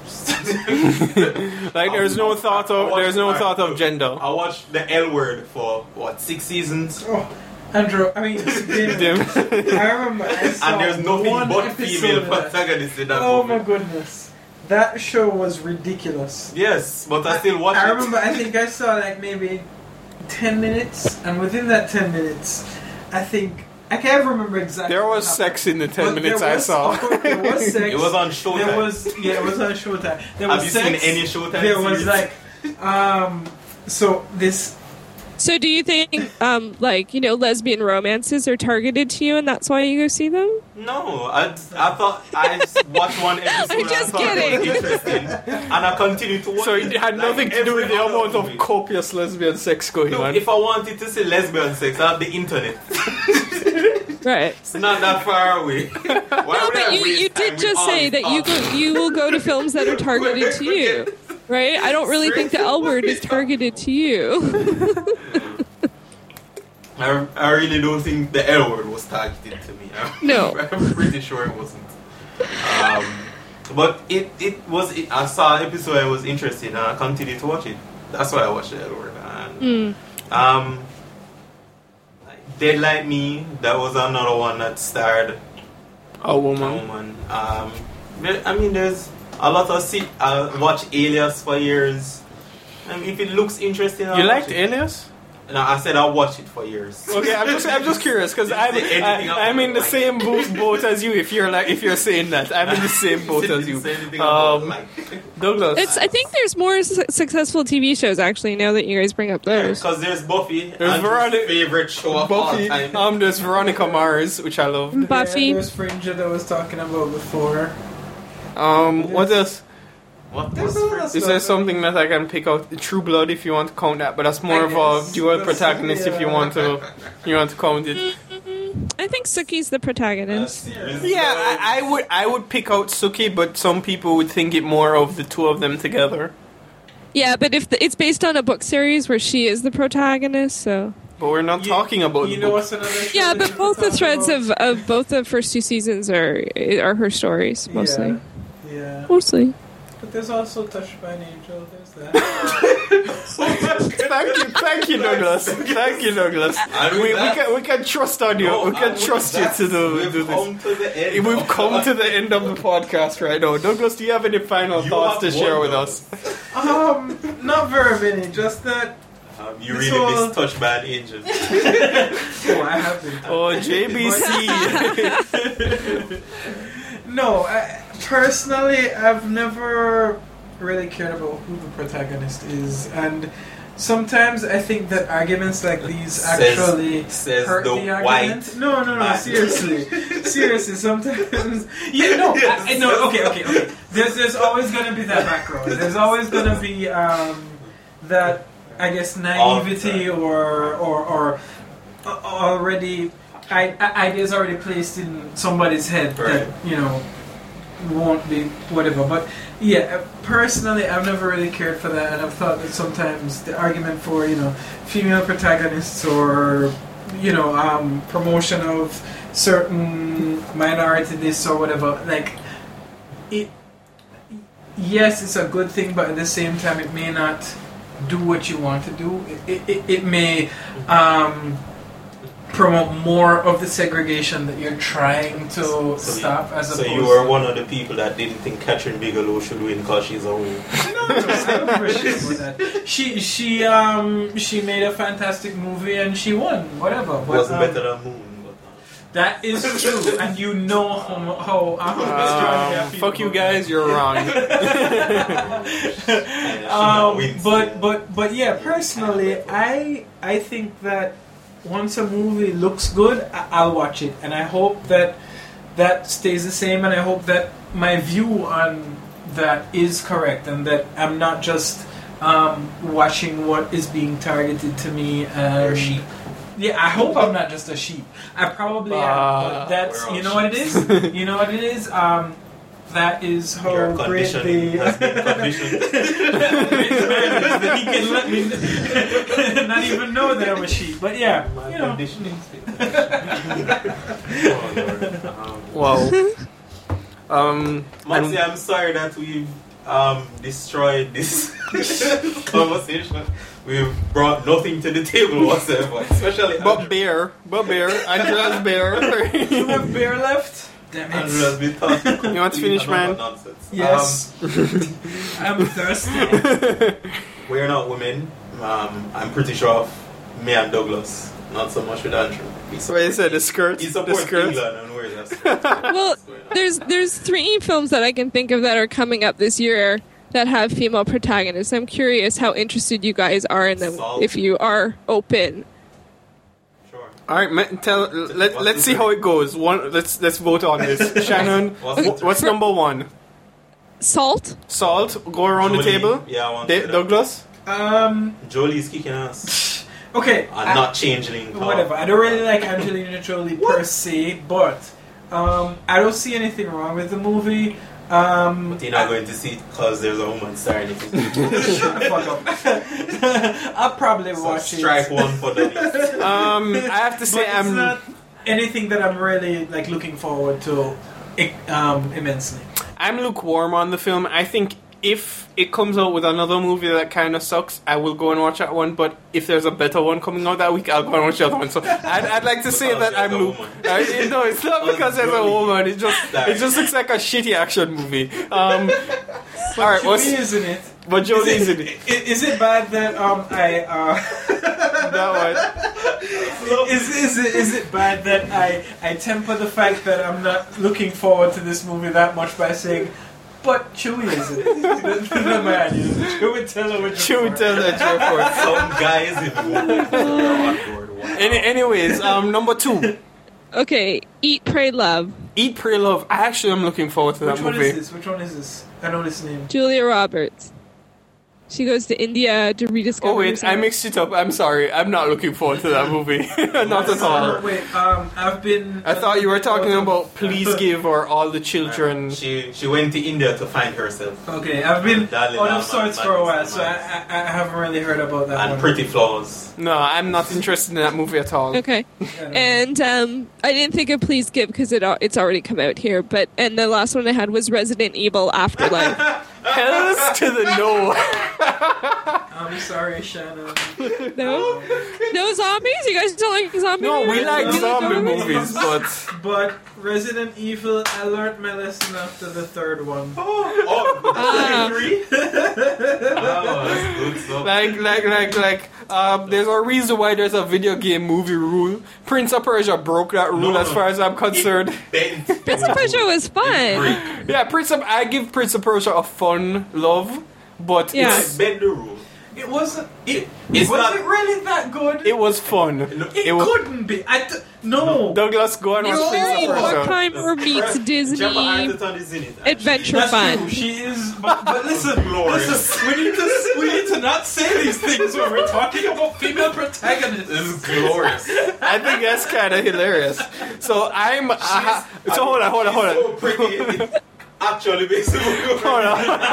Like there's no thought of gender. I watched the L Word for 6 seasons. Oh, Andrew, I mean, I remember I saw and there's nothing but female protagonists in that movie. Oh my goodness. That show was ridiculous. Yes, but I still watched it. I remember, I think I saw like maybe 10 minutes, and within that 10 minutes, I can't remember exactly. There was sex in the 10 minutes I saw. There was sex. It was on Showtime. It was on Showtime. There was Have you seen any Showtime There series? was like, so this So do you think, lesbian romances are targeted to you, and that's why you go see them? No, I thought I watched one episode. I'm just and I thought kidding. it was interesting, and I continued to watch. So it had nothing to do with the amount of copious lesbian sex going on. If I wanted to see lesbian sex, I have the internet. Right. It's not that far away. No, but you did just say that you will go to films that are targeted to you, right? I don't really think the L word is targeted to you. I really don't think the L word was targeted to me. No. I'm pretty sure it wasn't. But it was. I saw an episode I was interested in, and I continued to watch it. That's why I watched the L word. And, Dead Like Me, that was another one that starred a woman. I mean, there's a lot of I watched Alias for years. If it looks interesting, you liked Alias? No, I said I watched it for years. Okay, I'm just curious because I'm in the same boat as you. If you're saying that, I'm in the same boat as you. Douglas, I think there's more successful TV shows actually now that you guys bring up those. Because there's Buffy. There's Veronica's favorite show of Buffy. all time. There's Veronica Mars, which I loved. Buffy. Yeah, there's Fringe that I was talking about before. What else? What is there something that I can pick out? True Blood, if you want to count that, but that's more of a dual protagonist. If you want to count it. I think Suki's the protagonist. Yeah, I would pick out Suki, but some people would think it more of the two of them together. Yeah, but if it's based on a book series where she is the protagonist, so. But we're not talking about. You know what's another show? Yeah, but both the threads of both the first two seasons are her stories mostly. Yeah. Mostly. But there's also Touched by an Angel. There's that. Thank you, Douglas. Thank you, Douglas. We can trust on you. We can trust you to do this. We've come to the end of the podcast right now. Douglas, do you have any final thoughts to share with us? Not very many. Just that. You really miss Touched by an Angel. Oh, I haven't. Oh, JBC. No, personally, I've never really cared about who the protagonist is, and sometimes I think that arguments like these actually hurt the argument. No, seriously. Sometimes, okay. There's always going to be that background. There's always going to be that, I guess, naivety or already. Ideas already placed in somebody's head that won't be whatever. But yeah, personally, I've never really cared for that, and I've thought that sometimes the argument for female protagonists or promotion of certain minority this or whatever, like it. Yes, it's a good thing, but at the same time, it may not do what you want to do. It may. Promote more of the segregation that you're trying to stop as opposed to... So you were one of the people that didn't think Catherine Bigelow should win because she's a woman. No, I don't appreciate that. She made a fantastic movie and she won, whatever. But, wasn't better than Moon. That is true, and you know how fuck you guys, you're wrong. But yeah, personally, I think that once a movie looks good, I'll watch it, and I hope that stays the same, and I hope that my view on that is correct, and that I'm not just watching what is being targeted to me. You're a sheep. Yeah, I hope I'm not just a sheep. I probably am, but that's what it is. You know what it is. That is how great the that he can let me not even know that I'm a sheep. But yeah, Wow. Maxie, I'm sorry that we've destroyed this conversation. We've brought nothing to the table whatsoever, especially But beer, Andrea's beer. You have beer left? Damn it. Andrea's been talking. You want to finish, man? Nonsense. Yes. I'm thirsty. We're not women. I'm pretty sure of me and Douglas. Not so much with Andrew. So you said the skirt. He supports England and wears that skirt. Well, there's 3 films that I can think of that are coming up this year that have female protagonists. I'm curious how interested you guys are in them, if you are open. All right, let's see how it goes. Let's vote on this. Shannon, what's number one? Salt. Go around Jolie, the table. Yeah, I want Douglas. Jolie's kicking ass. Okay. Not Changeling. Whatever. I don't really like Angelina Jolie per se, but I don't see anything wrong with the movie. But you're not going to see it because there's a woman starring it. Shut the fuck up. I'll probably watch it. Strike one for the list. I have to say, it's not anything that I'm really like looking forward to immensely. I'm lukewarm on the film. I think if it comes out with another movie that kind of sucks, I will go and watch that one. But if there's a better one coming out that week, I'll go and watch the other one. So I'd like to say that I'm lukewarm. No, it's not because there's a woman. It just looks like a shitty action movie. All right, Jolie is in it. But Jolie's in it. Is it bad that Is it bad that I temper the fact that I'm not looking forward to this movie that much by saying, but Chewie is it? The man, Chewie tell her what you're for. Some guys in Anyways, number 2. Okay, Eat, Pray, Love. Eat, Pray, Love. Actually, I'm looking forward to that movie. Which one is this? I know this name. Julia Roberts. She goes to India to rediscover herself. I mixed it up. I'm sorry. I'm not looking forward to that movie. Not at all. Wait, I thought you were talking about Please Give or All the Children. She went to India to find herself. Okay, I've been out of sorts for a while, so I haven't really heard about that one. And Pretty Flowers. No, I'm not interested in that movie at all. Okay. And I didn't think of Please Give because it's already come out here. And the last one I had was Resident Evil Afterlife. Hells to the no. I'm sorry, Shannon. No zombies? You guys don't like zombie No, movies? we like zombie movies, but Resident Evil, I learned my lesson after the third one. There's a reason why there's a video game movie rule. Prince of Persia broke that rule as far as I'm concerned. Prince of Persia was fun. Yeah, I give Prince of Persia a fun love, but it's bend the rule. It wasn't. Was it really that good? It was fun. It couldn't be. No. Douglas, go and watch Prince of Persia. Horkheimer meets Disney adventure That's fun. True. She is. But listen, we need to not say these things when we're talking about female protagonists. This is glorious. I think that's kind of hilarious. So hold on. So pretty. Actually, basically. Hold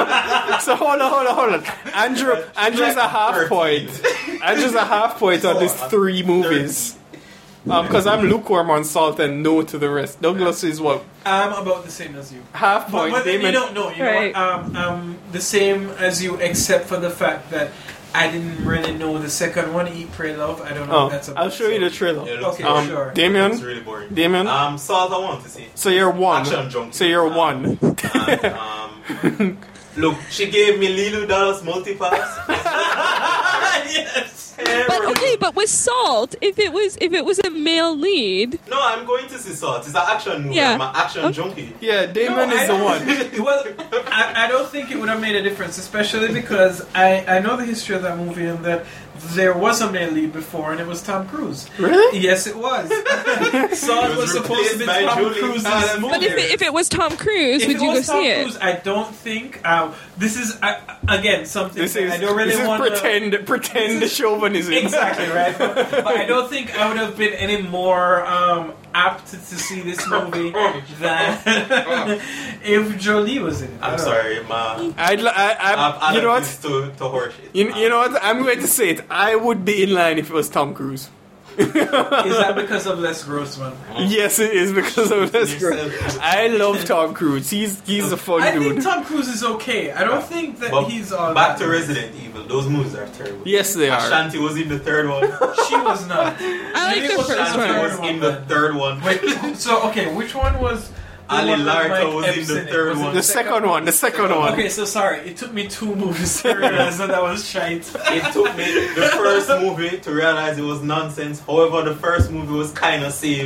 on. Andrew's a half point. Andrew's a half point on these 3 movies. Because I'm lukewarm on Salt and no to the rest. Douglas is what? I'm about the same as you. Half point. But you don't know. You know what? The same as you, except for the fact that I didn't really know the second one, Eat, Pray, Love. I don't know if that's about. I'll show you the trailer. Okay, sure. Damien? It's really boring. Damien? Salt I want to see. So you're 1. Action junkie. So you're 1. And, look, she gave me Lilo Dallas multipass. Yes. But with Salt, if it was a male lead. No, I'm going to see Salt. It's an action movie. Yeah. I'm an action junkie. Yeah, Damon is the one. Well, I don't think it would have made a difference, especially because I know the history of that movie and that there was a male lead before, and it was Tom Cruise. Really? Yes, it was. Salt was supposed to be Tom Cruise's movie. But if it was Tom Cruise, would you go see it? I don't think. This is again something I don't really want to pretend the chauvinism. Exactly right. But I don't think I would have been any more apt to see this movie than if Jolie was in it. I'm sorry, you know what? To horse shit. You know what? I'm going to say it. I would be in line if it was Tom Cruise. Is that because of Les Grossman? Yes, it is because of Les Grossman. I love Tom Cruise. He's a fun dude. I think Tom Cruise is okay. I don't think that he's all back to Resident Evil. Those movies are terrible. Yes, they are. Ashanti was in the third one. She was not. I like the first one. Ashanti was in the third one. Wait, so okay, which one was? Ali Larter was in the third one. The second one. Okay, so sorry. It took me 2 movies to realize that was shite. It took me the first movie to realize it was nonsense. However, the first movie was kind of saved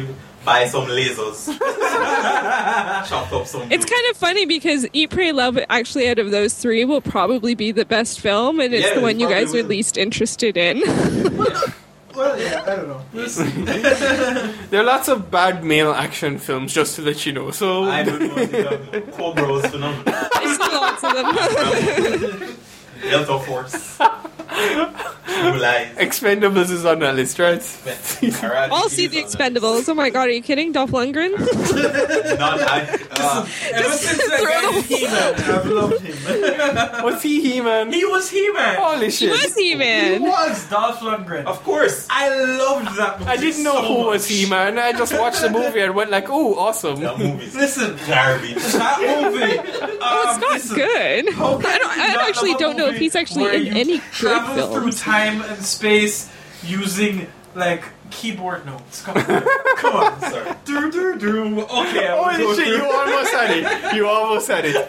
buy some lasers. Chop up some. It's kind of funny because Eat, Pray, Love, actually, out of those three, will probably be the best film, and it's the one you guys are least interested in. Well, yeah, I don't know. We'll see. There are lots of bad male action films, just to let you know. So I don't know what you're talking about. Cobra was phenomenal. I see lots of them. Delta Force. Blue Lies. Expendables is on that list, right? I'll see the Expendables. Oh my god, are you kidding? Dolph Lundgren? Ever since that guy in He-Man, I've loved him. Was he He-Man? He was He-Man. Holy shit. He was He-Man. He was Dolph Lundgren. Of course. I loved that movie. I didn't know who was He-Man. I just watched the movie and went like, "Ooh, awesome!" That movie's Listen, garbage. that movie. It's not good. I actually don't know if he's actually in any good travel through films. time and space using like keyboard notes. Come on, come on. Sorry. Do. Okay. Holy shit! You almost had it. You almost had it.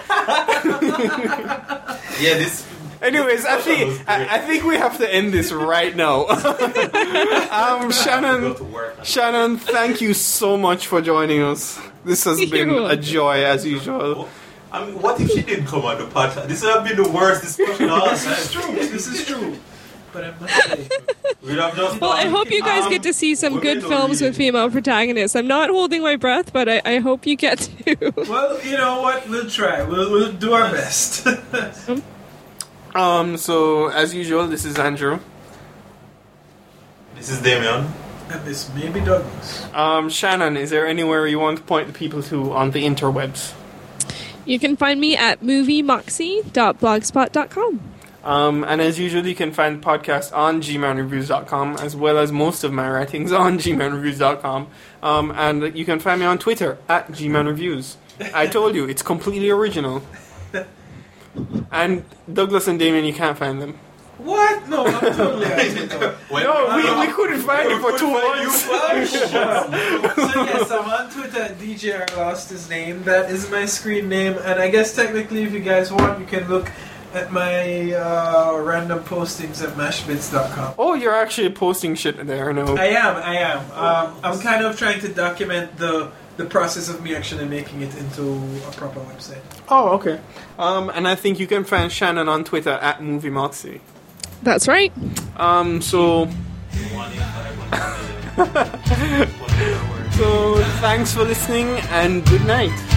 Yeah, this. Anyways, I think we have to end this right now. Shannon, thank you so much for joining us. This has been a joy as usual. I mean, what if she didn't come on the podcast? This would have been the worst discussion of all time. This is true. This is true. But I must say, well, I hope you guys get to see some good films with female protagonists. I'm not holding my breath, but I hope you get to. Well, you know what? We'll try. We'll do our best. So as usual, this is Andrew. This is Damian. And this may be Douglas. Shannon, is there anywhere you want to point the people to on the interwebs? You can find me at moviemoxie.blogspot.com. And as usual, you can find the podcast on gmanreviews.com, as well as most of my writings on gmanreviews.com. And you can find me on Twitter at gmanreviews. I told you, it's completely original. And Douglas and Damien, you can't find them. What? No, I'm totally we couldn't find you for 2 months. So yes, I'm on Twitter at DJR lost his name. That is my screen name. And I guess technically, if you guys want, you can look at my random postings at mashbits.com. Oh, you're actually posting shit there, no? I am. I'm kind of trying to document the process of me actually making it into a proper website. Oh, okay. And I think you can find Shannon on Twitter at MovieMoxie. That's right. So thanks for listening and good night.